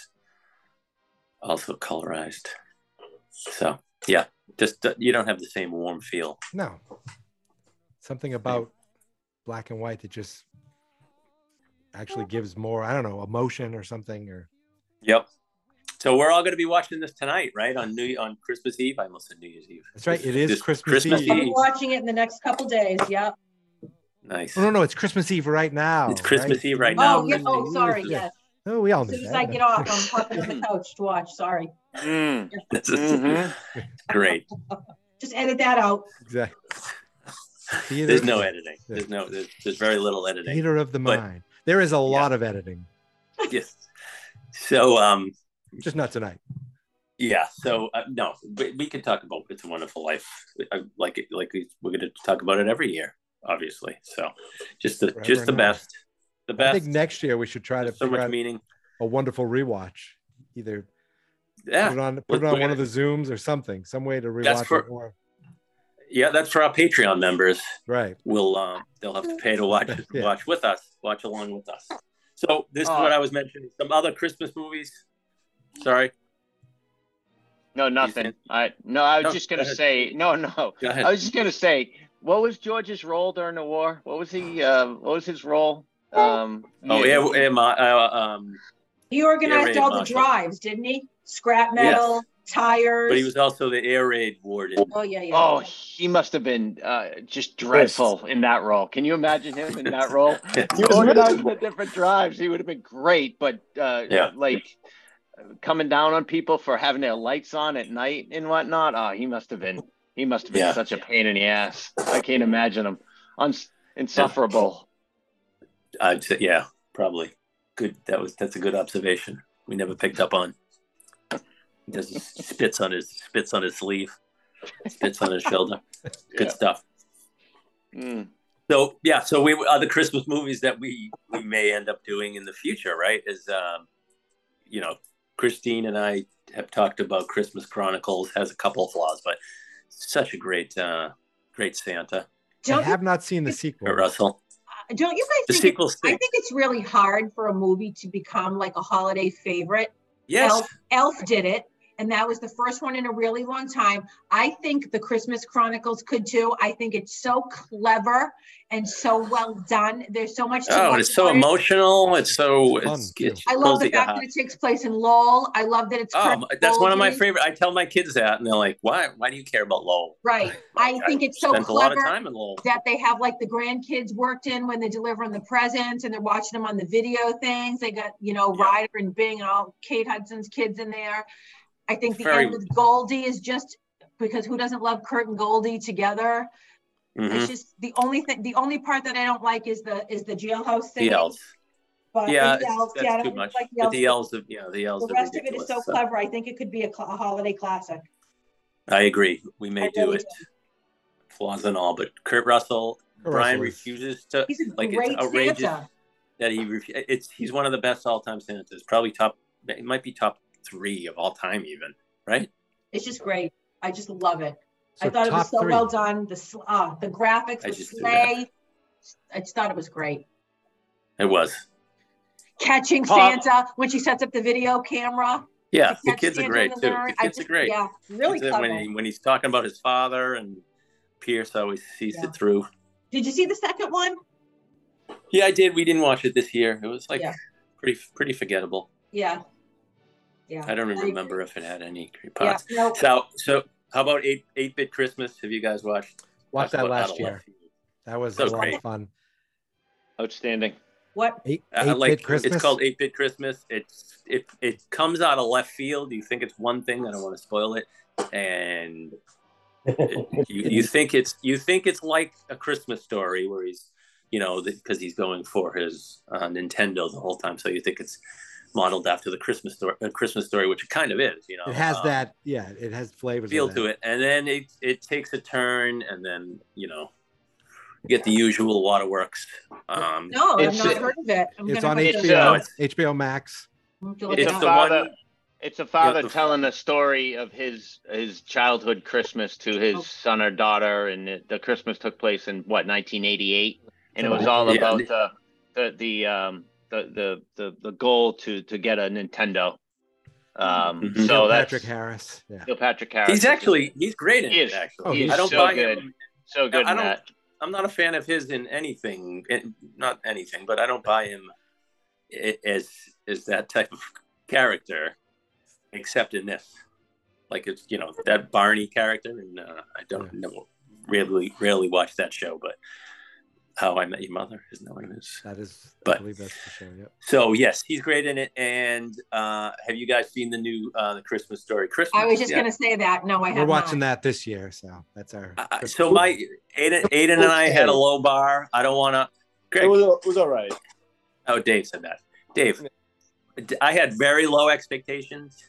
also colorized. So yeah, just uh, you don't have the same warm feel. No, something about black and white that just actually gives more. I don't know, emotion or something. Or Yep. So we're all going to be watching this tonight, right? On New on Christmas Eve. I almost said New Year's Eve. That's right, This- it is this Christmas Christmas Eve. I'll be Eve. watching it in the next couple days. Yep. Nice. oh, no, no, it's Christmas Eve right now. It's Christmas right? Eve right now. Oh, yeah. Oh, sorry. Yeah. Yes. Oh, we all As knew soon as that. I get off, I'm hopping on the couch to watch. Sorry. Mm. This is Mhm. great. Just edit that out. Exactly. Theater, There's no editing. There's no. There's, there's very little editing. theater of the But- mind. There is a lot of editing, Yes. So um, just not tonight. yeah. So uh, no, we, we can talk about It's a Wonderful Life. I, like it, like we, we're going to talk about it every year, obviously. So just the Forever just the and ever. best. The I best. think next year we should try to There's so figure much out meaning. a wonderful rewatch. Either Yeah. put it on, put We're- it on we're one of gonna- the Zooms or something, some way to That's rewatch for- it more. Yeah, that's for our Patreon members. Right. Will um, they'll have to pay to watch Yeah. watch with us, watch along with us. So this is Oh. what I was mentioning. Some other Christmas movies. Sorry. No, nothing. I no, I was No, just go gonna ahead. say no, no. Go ahead. I was just gonna say, what was George's role during the war? What was he? Uh, what was his role? Um, Oh, yeah, yeah, yeah, my, uh, um, He organized raid all the marshal. drives, didn't he? Scrap metal, tires. but he was also the air raid warden. Oh yeah, yeah. Oh, he must have been uh, just dreadful in that role. Can you imagine him in that role? You organized the different drives. He would have been great, but uh, Yeah. like coming down on people for having their lights on at night and whatnot. Oh, he must have been. He must have been Yeah. such a pain in the ass. I can't imagine him. Uns- insufferable. I'd say, yeah, probably. Good. That was that's a good observation. We never picked up on. He does he spits on his spits on his sleeve, spits on his shoulder. Good Yeah. stuff. Mm. So yeah, so we other Christmas movies that we we may end up doing in the future, right? Is um, you know, Christine and I have talked about Christmas Chronicles. Has a couple of flaws, but such a great uh, great Santa. I Don't you, have not seen the sequel. Kurt Russell. don't you The guys think? sequel I stinks. think it's really hard for a movie to become like a holiday favorite. Yes. Elf, Elf did it, and that was the first one in a really long time. I think the Christmas Chronicles could too. I think it's so clever and so well done. There's so much to Oh, and like it's so about it. emotional. It's so It's fun, it's, too. it I love pulls the at your fact heart. that it takes place in Lowell. I love that it's Oh, Kurt that's one of my Goldie. favorite. I tell my kids that, and they're like, "Why? Why do you care about Lowell?" Right. I think it's so spent a lot of clever time in Lowell. that they have like the grandkids worked in when they're delivering the presents and they're watching them on the video things. They got, you know, Yeah. Ryder and Bing and all Kate Hudson's kids in there. I think It's the very- end with Goldie is just because who doesn't love Kurt and Goldie together? Mhm. It's just the only thing, the only part that I don't like is the is the jailhouse thing. The elves. But Yeah, and the it's, elves, that's yeah, I too don't much. like the But elves. the elves, are, yeah, the elves The are rest of it ridiculous. is so so- clever. I think it could be a, cl- a holiday classic. I agree. We may I do really it, flaws and all. But Kurt Russell, Kurt Brian Russell is- refuses to. He's a Like, it's great outrageous. Santa. That he ref- it's he's one of the best all-time Santas. Probably top. It might be top three of all time, even. Right? It's just great. I just love it. I So thought it was top so three. well done. The sl- uh, the graphics, I the just threw that. sleigh. I just thought it was great. It was. Catching Pop. Santa when she sets up the video camera. Yeah, to the catch kids are Santa great in too. mirror. The I kids are just- great. Yeah, really It's, uh, clever. when, he, when he's talking about his father, and Pierce always sees Yeah. it through. Did you see the second one? Yeah, I did. We didn't watch it this year. It was like Yeah. pretty pretty forgettable. Yeah. Yeah. I don't even I agree. remember if it had any great Yeah. parts. No. So, so how about eight eight bit Christmas? Have you guys watched? Watched Talk that about last Out of year. Left Field. That was That was a lot great. of fun. Outstanding. What? Eight, Uh, eight like bit Christmas. it's called eight bit Christmas. It's it it comes out of left field. You think it's one thing. I don't want to spoil it, and it, you you think it's you think it's like a Christmas Story where he's you know because he's going for his uh, Nintendo the whole time. So you think it's modeled after the Christmas story, uh, Christmas Story, which it kind of is. You know, It has um, that. Yeah, it has flavors. feel of that. to it, and then it it takes a turn, and then you know. You get the usual waterworks. Um, No, I've It's- not heard of it. I'm It's gonna on have It's, to- H B O. uh, H B O Max. I'm gonna look It's it a up. the father. one- It's a father Yeah, the- telling a story of his his childhood Christmas to his Oh. son or daughter, and it, the Christmas took place in what nineteen eighty-eight, and it was Oh. all Yeah. about the the the um the the the, the goal to to get a Nintendo. Um, Mhm. so Neil that's Patrick Harris. Yeah. Neil Patrick Harris. he's is actually he's great in He it. is. Actually, Oh, he is I don't so buy good. him. so good I in don't- that. I'm not a fan of his in anything. in- Not anything, but I don't buy him i- as as that type of character, except in this. Like it's you know that Barney character, and uh, I don't Yeah. know rarely rarely watch that show, but How I Met Your Mother isn't that what it is? That is. I But- believe that's the show. Yep. So yes, he's great in it. And uh, have you guys seen the new uh, the Christmas Story? Christmas. I was just Yeah. gonna say that. No, I We're have watching not. that this year, so that's our. Uh, so my Aiden, Aiden and I had a low bar. I don't want to. It Greg, was, it was all right. oh, Dave said that. Dave, I had very low expectations.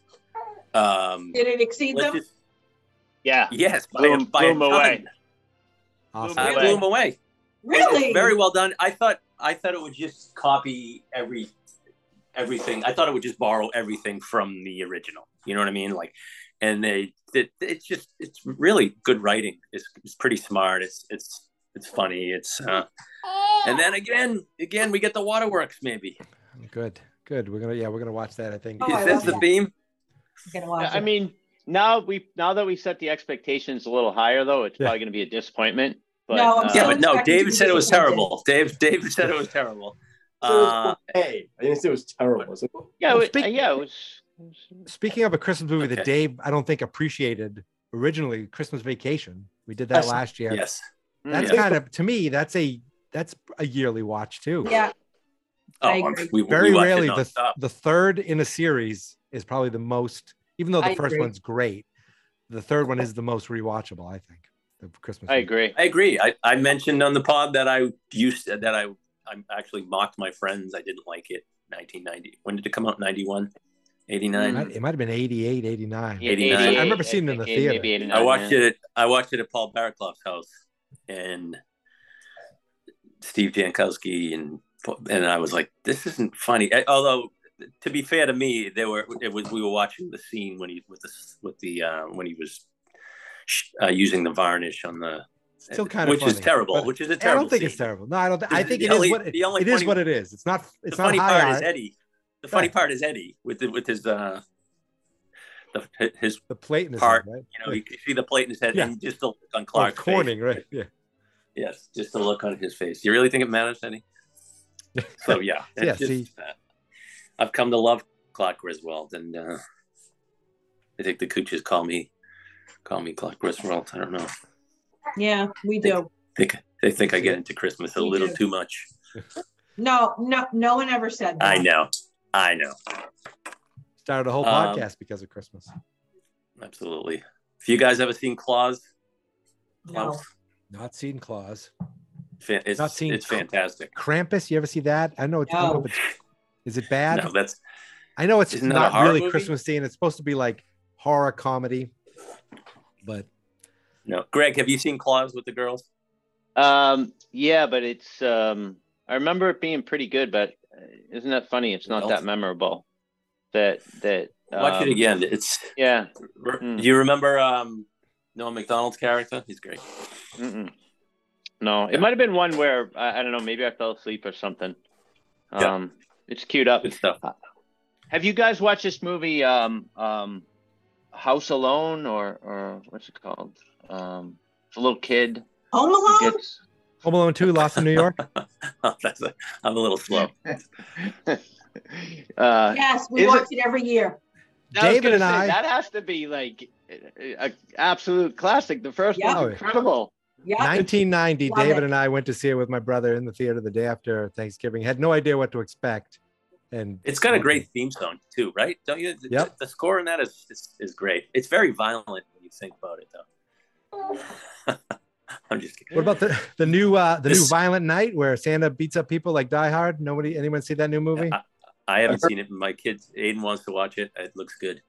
Um, Did it exceed let's them? just- Yeah, yes, by, Blew a- 'em- by blew a 'em away. ton. Awesome. I away. blew him away. It- Really? It's very well done. I thought I thought it would just copy every everything. I thought it would just borrow everything from the original. You know what I mean? Like, and they it, it's just it's really good writing. It's it's pretty smart. It's it's it's funny. It's uh, and then again again we get the waterworks maybe. Good. Good. We're gonna. Yeah, we're gonna watch that. I think. Oh, I Is this love the that. theme? I'm gonna watch I it. mean, now we now that we set the expectations a little higher, though, it's Yeah. probably going to be a disappointment. But, No, I'm uh, Yeah, so but no. expecting to David be said it was disappointed. terrible. Dave David said it was terrible. So it was Uh, okay. I didn't say it was terrible. So, yeah, Well, it, speak- yeah, it was. it was- Speaking of a Christmas movie that Okay. Dave, I don't think appreciated originally, Christmas Vacation. We did that Yes. last year. yes. That's Yeah. kind of to me. That's a that's a yearly watch too. Yeah. Oh, I I'm- agree. we, Very we watched rarely it the nonstop. the third in a series is probably the most. Even though the I first agree. one's great, the third one is the most rewatchable. I think the Christmas. I movie. agree. I agree. I, I mentioned on the pod that I used that I I actually mocked my friends. I didn't like it. nineteen ninety. When did it come out? ninety-one, It eighty-nine. might, it might have been eighty-eight, eighty-nine. Yeah, eighty-nine. eighty-eight, I remember seeing it in the think, theater. maybe eighty-nine, I watched yeah. it. At, I watched it at Paul Barracloff's house, and Steve Jankowski, and and I was like, "This isn't funny." Although, to be fair to me, they were. It was we were watching the scene when he with the with the uh, when he was uh, using the varnish on the. Still kind of which is funny, terrible. but Which is a I terrible. don't think scene. it's terrible. No, I don't. I think The it only- is what it, the only it is. funny- What it is. It's not. It's the not funny high part art. is Eddie. The funny Right. part is Eddie with the, with his uh, the his The plate in his part. head, right? you know you can see the plate in his head Yeah. and just the look on Oh, Clark's Corning, face. right? Yeah. Yes, just the look on his face. You really think it matters, Eddie? So yeah, it's Yeah, just, see. uh, I've come to love Clark Griswold, and uh, I think the Cooches call me call me Clark Griswold. I don't know. Yeah, we do. Think they think I get into Christmas a We little do. too much. No, no, no one ever said that. I know, I know, Started a whole Um, podcast because of Christmas. absolutely. Have you guys ever seen Claus? No. Klaus? Not seen Claus. Fan- It's, Not seen it's fantastic. Krampus. You ever see that? I know it's. I don't know No. if it's is it bad? No, that's I know it's Isn't that a not horror really movie? Christmas and it's supposed to be like horror comedy, but no. Greg, have you seen Claus with the girls? Um, yeah, but it's. Um, I remember it being pretty good, but uh, isn't that funny? It's not Well. that memorable. That that. Watch um, it again. It's. Yeah. Do Mm. you remember um, Noah McDonald's character? He's great. Mm-mm. No, it Yeah. might have been one where I, I don't know. Maybe I fell asleep or something. Yeah. Um, it's queued up. Good stuff. Have you guys watched this movie, um, um, House Alone, or or what's it called? Um, it's a little kid Home who Alone? gets. Home Alone two, Lost in New York. Oh, that's a, I'm a little slow. Uh, Yes, we is watch it- it every year. I was David gonna and say, I- that has to be like an absolute classic. The first Yeah. one's Oh, yeah. incredible. Yeah. nineteen ninety, Love David it. and I went to see it with my brother in the theater the day after Thanksgiving. Had no idea what to expect. And It's got a great theme song too, right? Don't you? The, Yep. the score in that is, is is great. It's very violent when you think about it, though. I'm just kidding. What about the the new uh the new This- Violent Night where Santa beats up people like Die Hard? Nobody, anyone see that new movie? I, I haven't seen it. My kids, Aiden wants to watch it. It looks good.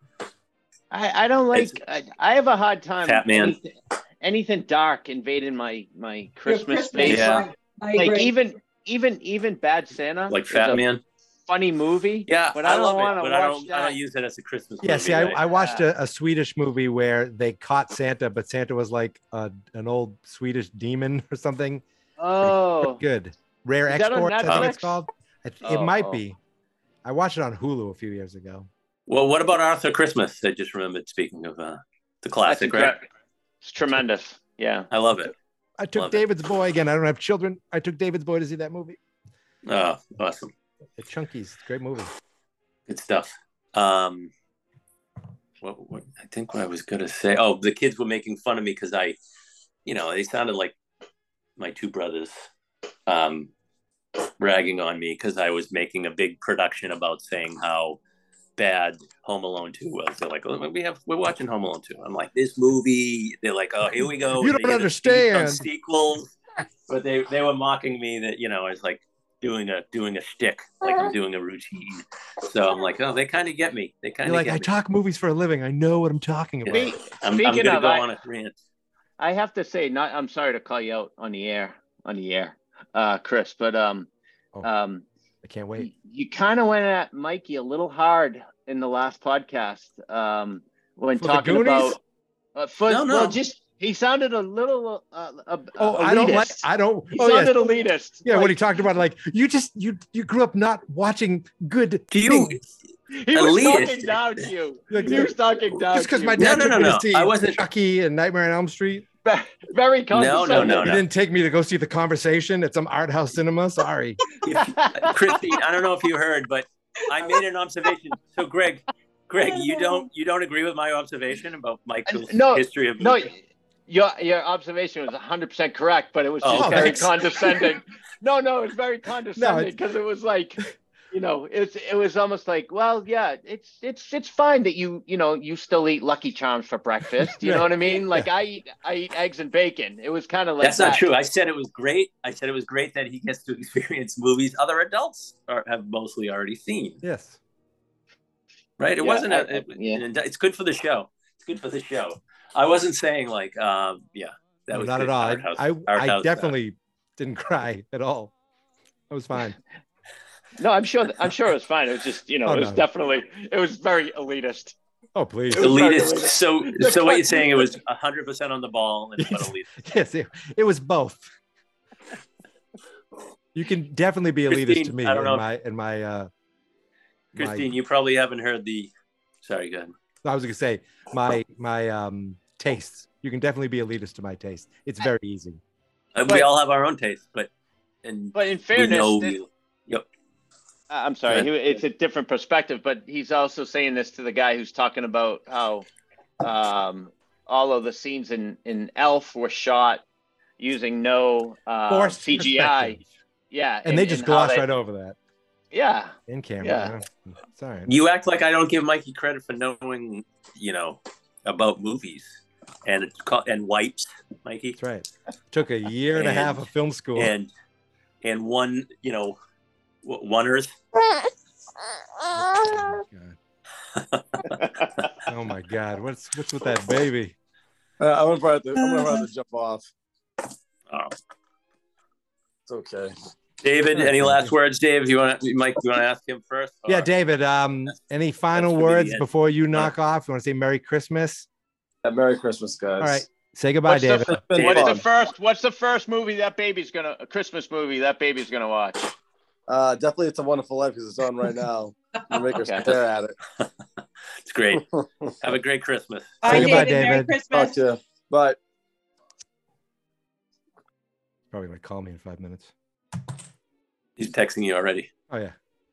I, I don't like. I, I have a hard time. Fat Man. Anything, anything dark invading my my Your Christmas space. Yeah. right. I Like agree. even even even Bad Santa. Like is Fat a Man. funny movie. Yeah, but I, don't love want it, to but watch I don't. that. I don't use it as a Christmas Yeah, movie. see, I, right? I watched a, a Swedish movie where they caught Santa, but Santa was like a, an old Swedish demon or something. Oh, Good. Rare Is that on Exports, I think it's Netflix? called. It, it Oh, might oh. be. I watched it on Hulu a few years ago. Well, what about Arthur Christmas? I just remembered. Speaking of uh, the that's classic, right? incre- It's tremendous. Yeah. I love it. I took Love it. David's Boy again. I don't have children. I took David's Boy to see that movie. Oh, awesome. The Chunkies, great movie. Good stuff. Um, what, what I think what I was gonna say. Oh, the kids were making fun of me because I, you know, they sounded like my two brothers, um, ragging on me because I was making a big production about saying how bad Home Alone two was. They're like, oh, we have we're watching Home Alone two. I'm like, this movie. They're like, oh, here we go. You They don't get a understand. sequels. But they they were mocking me that, you know, I was like doing a doing a shtick, like I'm doing a routine. So I'm like, oh, they kind of get me. They kind You're of like, get I me. talk movies for a living. I know what I'm talking about. Yeah. I'm, I'm Speaking gonna of, go I- on a rant. I have to say, not. I'm sorry to call you out on the air, on the air, uh, Chris, but um, Oh. um, I can't you, wait. you kind of went at Mikey a little hard in the last podcast, um, when For the talking Goonies? about. Uh, for, No, no. Well, just he sounded a little. Uh, uh, Oh, elitist. I don't like. I don't. He Oh, yeah. sounded elitist. Yeah, Like, when he talked about like you just you you grew up not watching good Do you- things. he was elitist. talking down to you. Like, He was talking down. Just because to my you. dad No, took no, me no, to no. see I wasn't- Chucky and Nightmare on Elm Street. Very No, no, condescending. no, You no. didn't take me to go see The Conversation at some art house cinema. Sorry. Christine, I don't know if you heard, but I made an observation. So, Greg, Greg, you don't you don't agree with my observation about Michael's No, history of No, movies? your your observation was one hundred percent correct, but it was Oh, just very thanks. condescending. No, no, it's very condescending it's- because it was like, you know, it's it was almost like, well, yeah, it's it's it's fine that you you know you still eat Lucky Charms for breakfast. You know Right. what I mean? Like I eat I eat eggs and bacon. It was kind of like That's not that. true. I said it was great. I said it was great that he gets to experience movies other adults are, have mostly already seen. Yes. Right? It Yeah, wasn't I- a. It, yeah. an- It's good for the show. It's good for the show. I wasn't saying like, um, yeah, that No, was not good. at all. I Art house- I, art I house, uh, definitely didn't cry at all. I was fine. No, I'm sure. I'm sure it was fine. It was just you know Oh, it was no. definitely it was very elitist. Oh please. It was very elitist. elitist. So, The so what cut- you're saying? It was hundred percent on the ball and but elitist. Yes, it, it was both. You can definitely be elitist to Christine, me I don't in know if- my in my uh my- Christine, you probably haven't heard the. Sorry, go ahead. I was gonna say my my um tastes. You can definitely be elitist to my taste. It's very easy. Uh, we But- all have our own taste, but and But in we fairness, know. th- we- yep. Uh, I'm sorry, Go he, it's a different perspective, but he's also saying this to the guy who's talking about how um, all of the scenes in, in Elf were shot using no uh, Forced C G I. perspective. Yeah. And they just how gloss they- right over that Yeah. in camera. Yeah. Yeah. Sorry. You act like I don't give Mikey credit for knowing, you know, about movies and it's called, and wipes, Mikey, That's right. Took a year and, a half And- of film school. and and one, you know, w- oneers. Oh my God. Oh my God. What's what's with that baby? Uh, I'm gonna probably have to, I'm gonna have to jump off. Oh. It's okay. David, any last words, Dave? You want to, Mike? You want to ask him first? Yeah, Or- David. Um, any final that's for me, words yeah. before you knock off? You want to say Merry Christmas? Yeah, Merry Christmas, guys. All right. Say goodbye, What's, David. the, been what's fun. the first? What's the first movie that baby's gonna? A Christmas movie that baby's gonna watch? Uh, definitely, It's a Wonderful Life because it's on right now. You make her Okay. stare at it. It's great. Have a great Christmas. Bye, Say goodbye, David. Merry David. Talk Christmas. to you. Bye. Probably gonna call me in five minutes. He's texting you already. Oh yeah.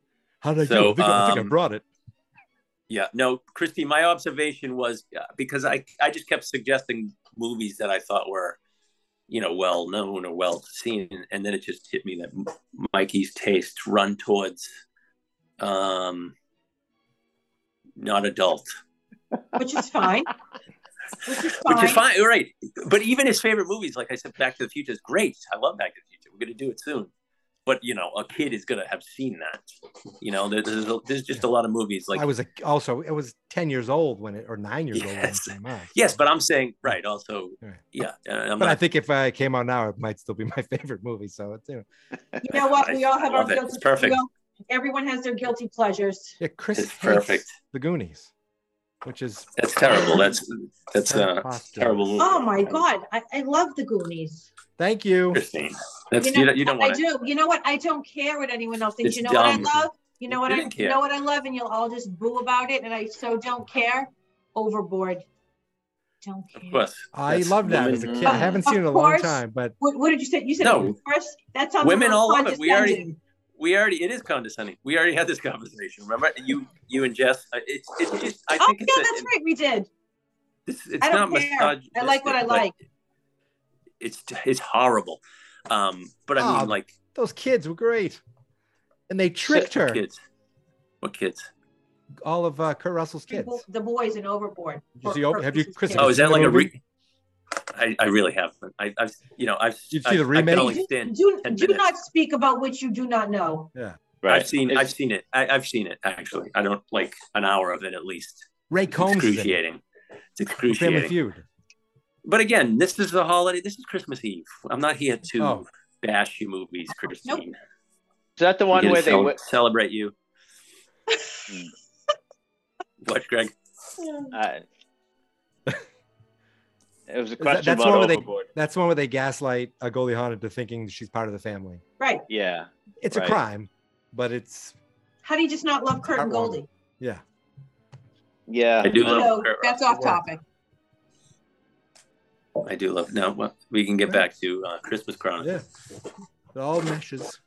How did I So, do? I think, I think I um, brought it. Yeah, no, Christy, my observation was uh, because I, I just kept suggesting movies that I thought were, you know, well known or well seen. And then it just hit me that Mikey's tastes run towards um, not adult. Which is fine. Which is fine. Which is fine, right? But even his favorite movies, like I said, Back to the Future is great. I love Back to the Future. We're going to do it soon. But, you know, a kid is going to have seen that. You know, there, there's, a, there's just a lot of movies. Like I was a, also, it was ten years old when it, or nine years Yes. old when it came out. Yes, but I'm saying, right, also, Right. yeah. uh, I'm But not- I think if uh, it came out now, it might still be my favorite movie. So it's, you know, You know what? We all have I our love it. guilty. It's perfect. we all- everyone has their guilty pleasures. yeah, Chris It's hates perfect. The Goonies, which is That's terrible. That's that's uh, Preposterous. terrible movie. Oh my God, I, I love the Goonies. thank you. Christine. That's You you, know, don't, you don't I want to. do. You know what? I don't care what anyone else thinks. It's You know what I dumb. love? You know what You I? didn't You care. know what I love, and you'll all just boo about it, and I so don't care. Overboard. Don't care. Of course. I That's love that as a women- kid. I haven't seen it in a Of long course. time, but What, what did you say? You said No. it first. That sounds Women a little all love it. We already- condescending. We already. It is condescending. We already had this conversation. Remember, you you and Jess. uh, It's it's just. I Oh think yeah, it's. a- that's right. We did. It's, it's I don't not care. misogynistic. I like what I but like. It's it's horrible. Um, but I Oh, mean, like those kids were great, and they tricked her. kids. What kids? All of uh, Kurt Russell's The kids. bo- The boys in Overboard. Did you see Over- have you- Chris's Chris, kids. have Oh, you is that seen like the a movie? re? I, I really haven't. I, I've you know I've Did you see I, the I remake? can only stand Do, ten do minutes. not speak about which you do not know. Yeah, Right. I've seen Is- I've seen it. I, I've seen it actually. I don't like an hour of it at least. Ray It's Combs is in it. excruciating. It's Family excruciating. Feud. But again, this is the holiday. This is Christmas Eve. I'm not here to Oh. bash you movies, Christine. Is that the I'm one here to where they? cel- wi- celebrate you. What, Greg? Uh, it was a Is that- question that's about one where they- overboard. That's the one where they gaslight a Goldie Hawn into thinking she's part of the family. Right. Yeah. It's Right. a crime, but it's How do you just not love Kurt and Heartwarming. Goldie? yeah. Yeah. I do Uh, love So Kurt that's Russell. off topic. I do love. No, well, we can get back to uh, Christmas Chronicles. Yeah. It all meshes.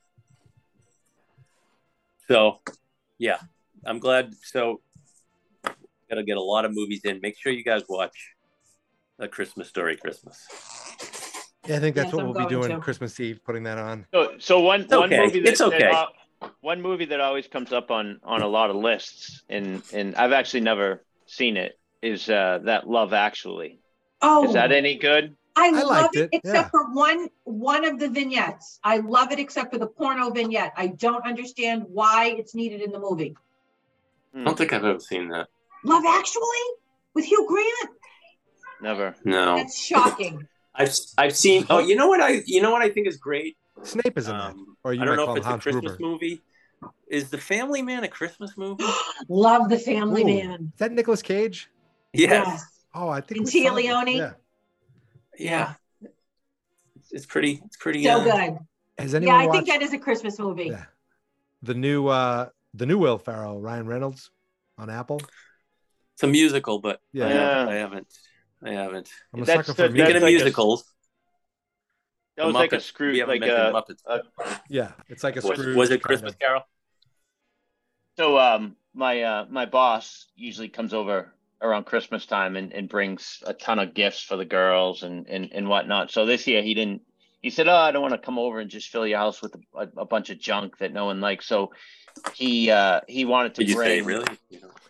So, yeah, I'm glad. So, gotta get a lot of movies in. Make sure you guys watch A Christmas Story Christmas. Yeah, I think that's Yes, what I'm we'll be going doing to. Christmas Eve, putting that on. So, so one It's one okay. movie that, It's okay. that, uh, one movie that always comes up on on a lot of lists, and and I've actually never seen it, is uh, that Love Actually. Oh, Is that any good? I, I love liked it, it, except yeah. for one one of the vignettes. I love it except for the porno vignette. I don't understand why it's needed in the movie. I don't think I've ever seen that. Love Actually with Hugh Grant. Never. No, That's shocking. I've I've seen. Oh, you know what I you know what I think is great. Snape is in that. Um, Or you I don't might know call if him it's a Hans Christmas Gruber. movie. Is The Family Man a Christmas movie? Love the Family Ooh. Man. Is that Nicolas Cage? Yes. Oh, I think And we Tia saw that. Leone? Yeah. Yeah. It's, it's pretty. It's pretty. So uh, good. Has Yeah, anyone I watched think that is a Christmas movie. yeah. the new uh the new Will Ferrell, Ryan Reynolds on Apple? It's a musical, but Yeah. I, Yeah. haven't, I haven't. I haven't. I'm a That's sucker the- for Speaking music. of like a- musicals, That The was like a Muppets- screw, we haven't like mentioned a, Muppets. a Yeah, it's like a was, Scrooge was it kind Christmas of- Carol? So um my uh my boss usually comes over around Christmas time and, and brings a ton of gifts for the girls and, and and whatnot. So this year he didn't he said, "Oh, I don't want to come over and just fill your house with a, a, a bunch of junk that no one likes." So he uh he wanted to Did you say bring really? You know,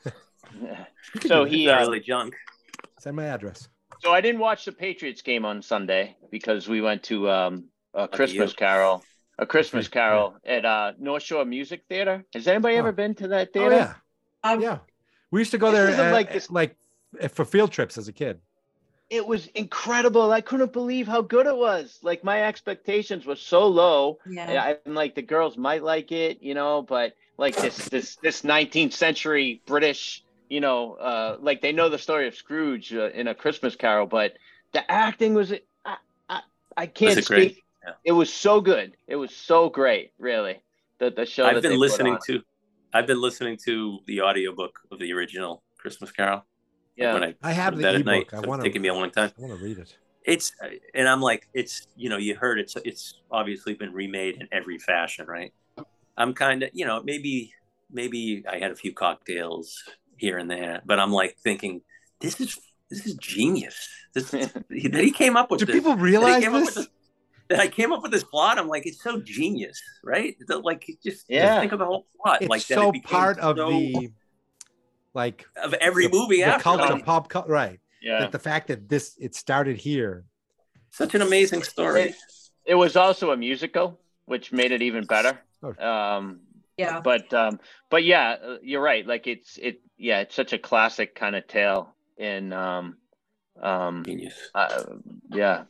so it's he not uh, really junk. Send my address. so I didn't watch the Patriots game on Sunday because we went to um a Christmas you. Carol. A Christmas Yeah. Carol at uh North Shore Music Theater. Has anybody Oh. ever been to that Oh theater? yeah. Um, Yeah. We used to go This there isn't uh, like this- like for field trips as a kid. It was incredible. I couldn't believe how good it was. Like my expectations were so low. Yeah. I, I'm like the girls might like it, you know, but like this this this nineteenth century British, you know, uh, like they know the story of Scrooge uh, in A Christmas Carol, but the acting was I I, I can't it great? speak. Yeah. It was so good. It was so great, really. The the show. I've that they been put listening on. to. I've been listening to the audiobook of the original Christmas Carol. Yeah. When I, I have go to the bed at ebook. night. I So it's wanna- taking me a long time. I want to read it. It's and I'm like, it's you know, you heard it's it's obviously been remade in every fashion, right? I'm kind of you know maybe maybe I had a few cocktails here and there, but I'm like thinking, this is this is genius. This is, that he came up with. Do this, people realize that this? this? That I came up with this plot. I'm like, it's so genius, right? That, like, just, Yeah. just think of the whole plot. It's like that so it became part of so, the like of every the, movie the after. culture, Like, pop culture, right? Yeah. That the fact that this it started here. such an amazing story. It, it was also a musical, which made it even better. Oh. Um, Yeah. but um, but yeah, uh, you're right. Like it's it yeah, it's such a classic kind of tale. In um, um, Genius. uh, yeah.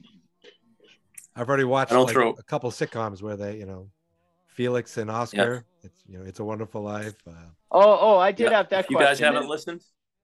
I've already watched I don't like, throw- a couple sitcoms where they, you know, Felix and Oscar. It's you know, It's a Wonderful Life. Uh, Oh oh, I did Yeah. have that If you question. guys haven't listened,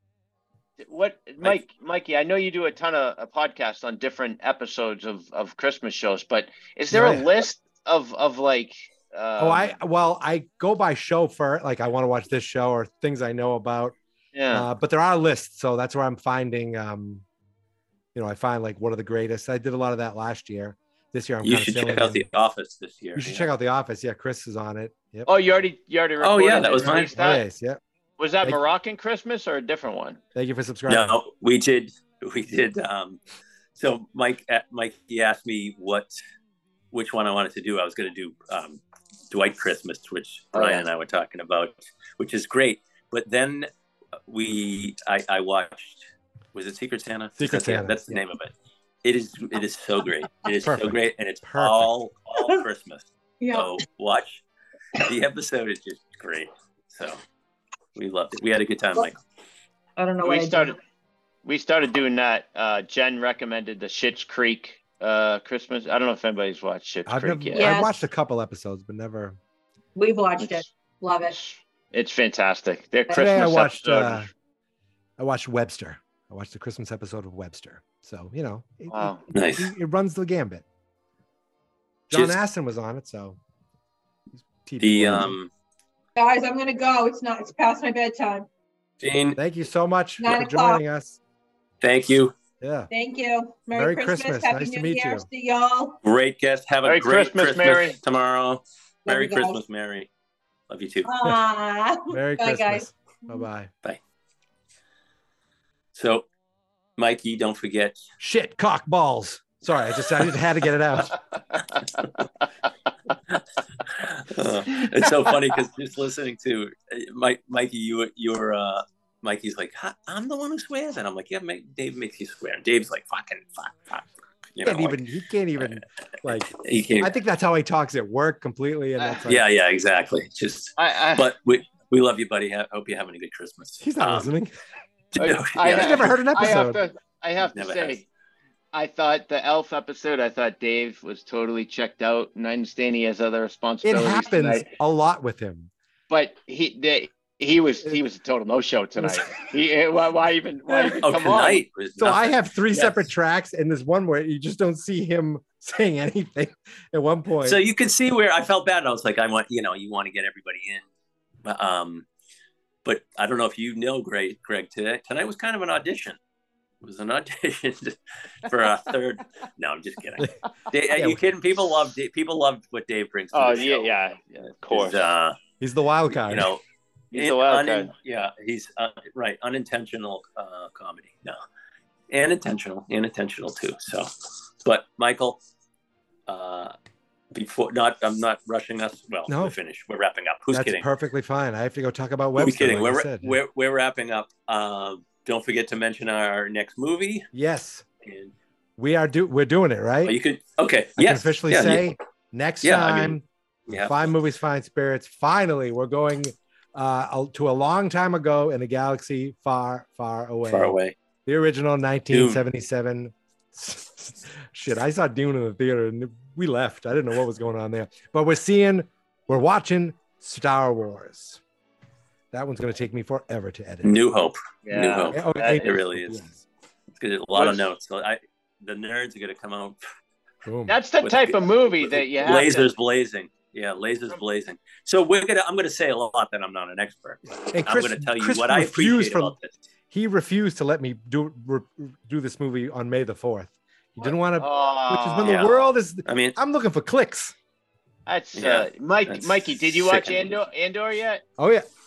What, Mike, Mikey? I know you do a ton of a podcast on different episodes of of Christmas shows, but is there Right. a list of of like? Um, oh, I well, I go by show for like I want to watch this show or things I know about. yeah. Uh, but there are lists, so that's where I'm finding. Um, you know, I find like what are the greatest. I did a lot of that last year. This year, I'm you kind of should filling check out in. The Office this year. You should yeah. check out The Office. Yeah, Chris is on it. Yep. Oh, you already you already. Oh, yeah, recorded that was and mine. released Oh, that? yes, yeah. Was that Thank you. Moroccan Christmas or a different one? Thank you for subscribing. No, we did. We did. Um, so Mike, uh, Mike, he asked me what, which one I wanted to do. I was going to do um, Dwight Christmas, which Oh, Brian yeah. and I were talking about, which is great. But then we, I, I watched. Was it Secret Santa? Secret That's- yeah, Santa, That's the yeah. name of it. It is. It is so great. It is so Perfect. great, and it's Perfect. all all Christmas. Yeah. So watch the episode. Is just great. So we loved it. We had a good time, Mike. I don't know what We I did. started we started doing that. Uh, Jen recommended the Schitt's Creek uh, Christmas. I don't know if anybody's watched Schitt's I've Creek never, yet. Yeah. I've watched a couple episodes, but never. We've watched it. Love it. It's fantastic. Their Today Christmas Today I watched. episode. Uh, I watched Webster. I watched the Christmas episode of Webster. So you know, it, Wow. it, Nice. it, it runs the gambit. John Just- Aston was on it, so. T V The worthy. um, Guys, I'm gonna go. It's not. It's past my bedtime. Jane, Thank you so much Nine for o'clock. joining us. thank you. Yeah. Thank you. Merry, Merry Christmas. Christmas. Happy Nice to New meet Year. you. See y'all. Great guest. Have a Merry great Christmas, Christmas, Mary. tomorrow. Merry you guys. Christmas, Mary. Love you too. Ah. Merry Bye, Christmas. guys. Bye bye. So, Mikey, don't forget. Shit, cock balls. Sorry, I just I just had to get it out. Uh, it's so funny because just listening to uh, Mike, Mikey, you you're uh, Mikey's like, "Huh, I'm the one who swears, and I'm like, yeah, make, Dave makes you swear. And Dave's like, fucking fuck, fuck. You know, Can't like, even he can't even like. he can't. I think that's how he talks at work completely, and that's like, yeah, yeah, exactly. Just, I, I, but we we love you, buddy. I hope you're having a good Christmas. he's not Um, listening. I, no, I, yeah. He's never heard an I have episode. to, I have to Never say, has. I thought the Elf episode, I thought Dave was totally checked out, and I understand he has other It responsibilities happens tonight. a lot with him. But he, they, he was, he was a total no show tonight. He, eh, why, why even, why even Oh, come tonight. was So I nothing. have three Yes. separate tracks, and there's one where you just don't see him saying anything at one point. So you can see where I felt bad. I was like, I want, you know, you want to get everybody in. But, um, but I don't know if you know, Greg, Greg, today, tonight was kind of an audition. It was an audition for a third. No, I'm just kidding. Dave, are Yeah. you kidding? People love, people love what Dave brings to Oh the yeah, show. yeah, yeah, of course. He's, uh, He's the wild card. you know, He's the in- wild unin- card. yeah, he's uh, right. Unintentional uh, comedy. No, and intentional, and intentional too. So, but Michael, uh, before not, I'm not rushing us. Well, No. we're finished. We're wrapping up. Who's That's kidding? perfectly fine. I have to go talk about Who's Webster. kidding? like I We're, said. we're we're wrapping up. Um, don't forget to mention our next movie. Yes, And we are do we're doing it right. oh, you could okay. I yes. can officially yeah, say next Yeah, I time, mean, yeah. Fine Movies, Fine Spirits. Finally, we're going uh, to a long time ago in a galaxy far, far away. Far away. The original nineteen seventy-seven. Shit, I saw Dune in the theater and we left. I didn't know what was going on there. But we're seeing, we're watching Star Wars. That one's going to take me forever to edit. New Hope. Yeah. New Hope. Oh, That- It really is. Yes. It's good. A lot of Was- notes. So I, the nerds are going to come out. Boom. That's the With- type of movie that you have. Lasers To, blazing. Yeah, lasers blazing. So we're gonna. I'm gonna say a lot that I'm not an expert. And I'm Chris, gonna tell you Chris what I refused appreciate from, about this. he refused to let me do re, do this movie on May the fourth. He didn't want to, oh, which is when yeah. the world is. I mean, I'm looking for clicks. that's Yeah, uh, Mike. that's Mikey, did you watch sickening. Andor? Andor yet? Oh yeah,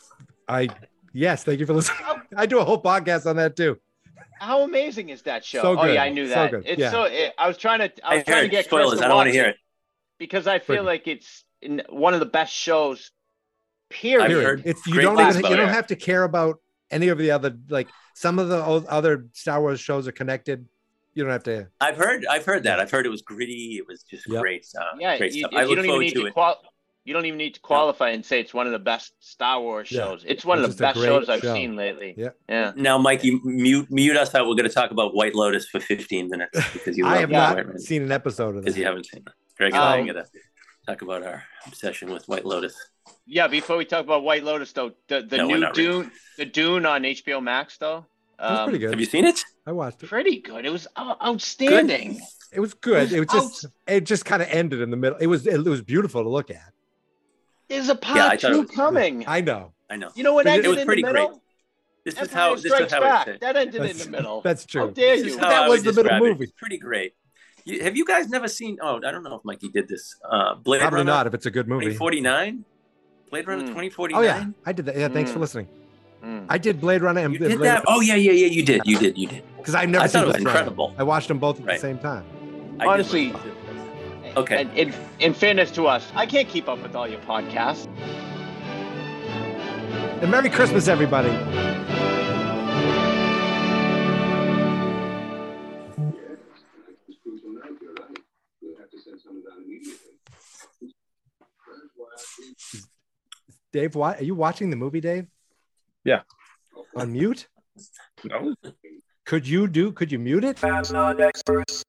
I yes, thank you for listening. I do a whole podcast on that too. How amazing is that show? So Oh good. yeah, I knew So that. good. It's Yeah. so. It, I was trying to. I I was trying to heard get spoilers. Chris to I don't want watch to hear it it. because I feel Pretty. like it's in one of the best shows. Period. I've Period. heard It's you great don't things even about you it. don't have to care about any of the other like some of the o- other Star Wars shows are connected. You don't have to. I've heard. I've heard that. I've heard it was gritty. It was just Yep. great. Uh, Yeah, great you, stuff. you I look don't even forward need to to it. qual. You don't even need to qualify and say it's one of the best Star Wars Yeah. shows. It's one It's of just the a best great shows I've show. seen lately. Yeah. Yeah. Now, Mikey, mute mute us out. We're going to talk about White Lotus for fifteen minutes because you I love have yeah. not White Lotus seen an episode of because you that. haven't seen it. Greg Um, and I are going to talk about our obsession with White Lotus. Yeah. Before we talk about White Lotus, though, the the No, we're new not really. Dune, the Dune on H B O Max, though. It was um, pretty good. Have you seen it? I watched it. Pretty good. It was out- outstanding. It was good. It was It was just it just kind of ended in the middle. It was it was beautiful to look at. There's a part Yeah, I thought it two was- coming. I know. I know. You know what It ended was in pretty the great. middle? This is Empire how this Strikes is how I Back. say. That ended in That's, the middle. that's How true. dare This you? is But how that I was would the middle describe it. movie. It's pretty great. You, have you guys never seen? Oh, I don't know if Mikey did this. Uh, Blade Probably Runner not if it's a good movie. twenty forty-nine. Blade Runner Mm. twenty Oh forty-nine. yeah, I did that. Yeah, thanks for Mm. listening. Mm. I did Blade Runner and You did that? Oh yeah, yeah, yeah. You did. You did. You did. because I've never I seen thought it was Blade Runner. incredible. I watched them both at Right. the same time. I did Honestly, listen to it. Okay. And in, in fairness to us, I can't keep up with all your podcasts. And Merry Christmas, everybody. Dave, why are you watching the movie, Dave? Yeah. On mute? No. Could you do? Could you mute it? Fans not experts.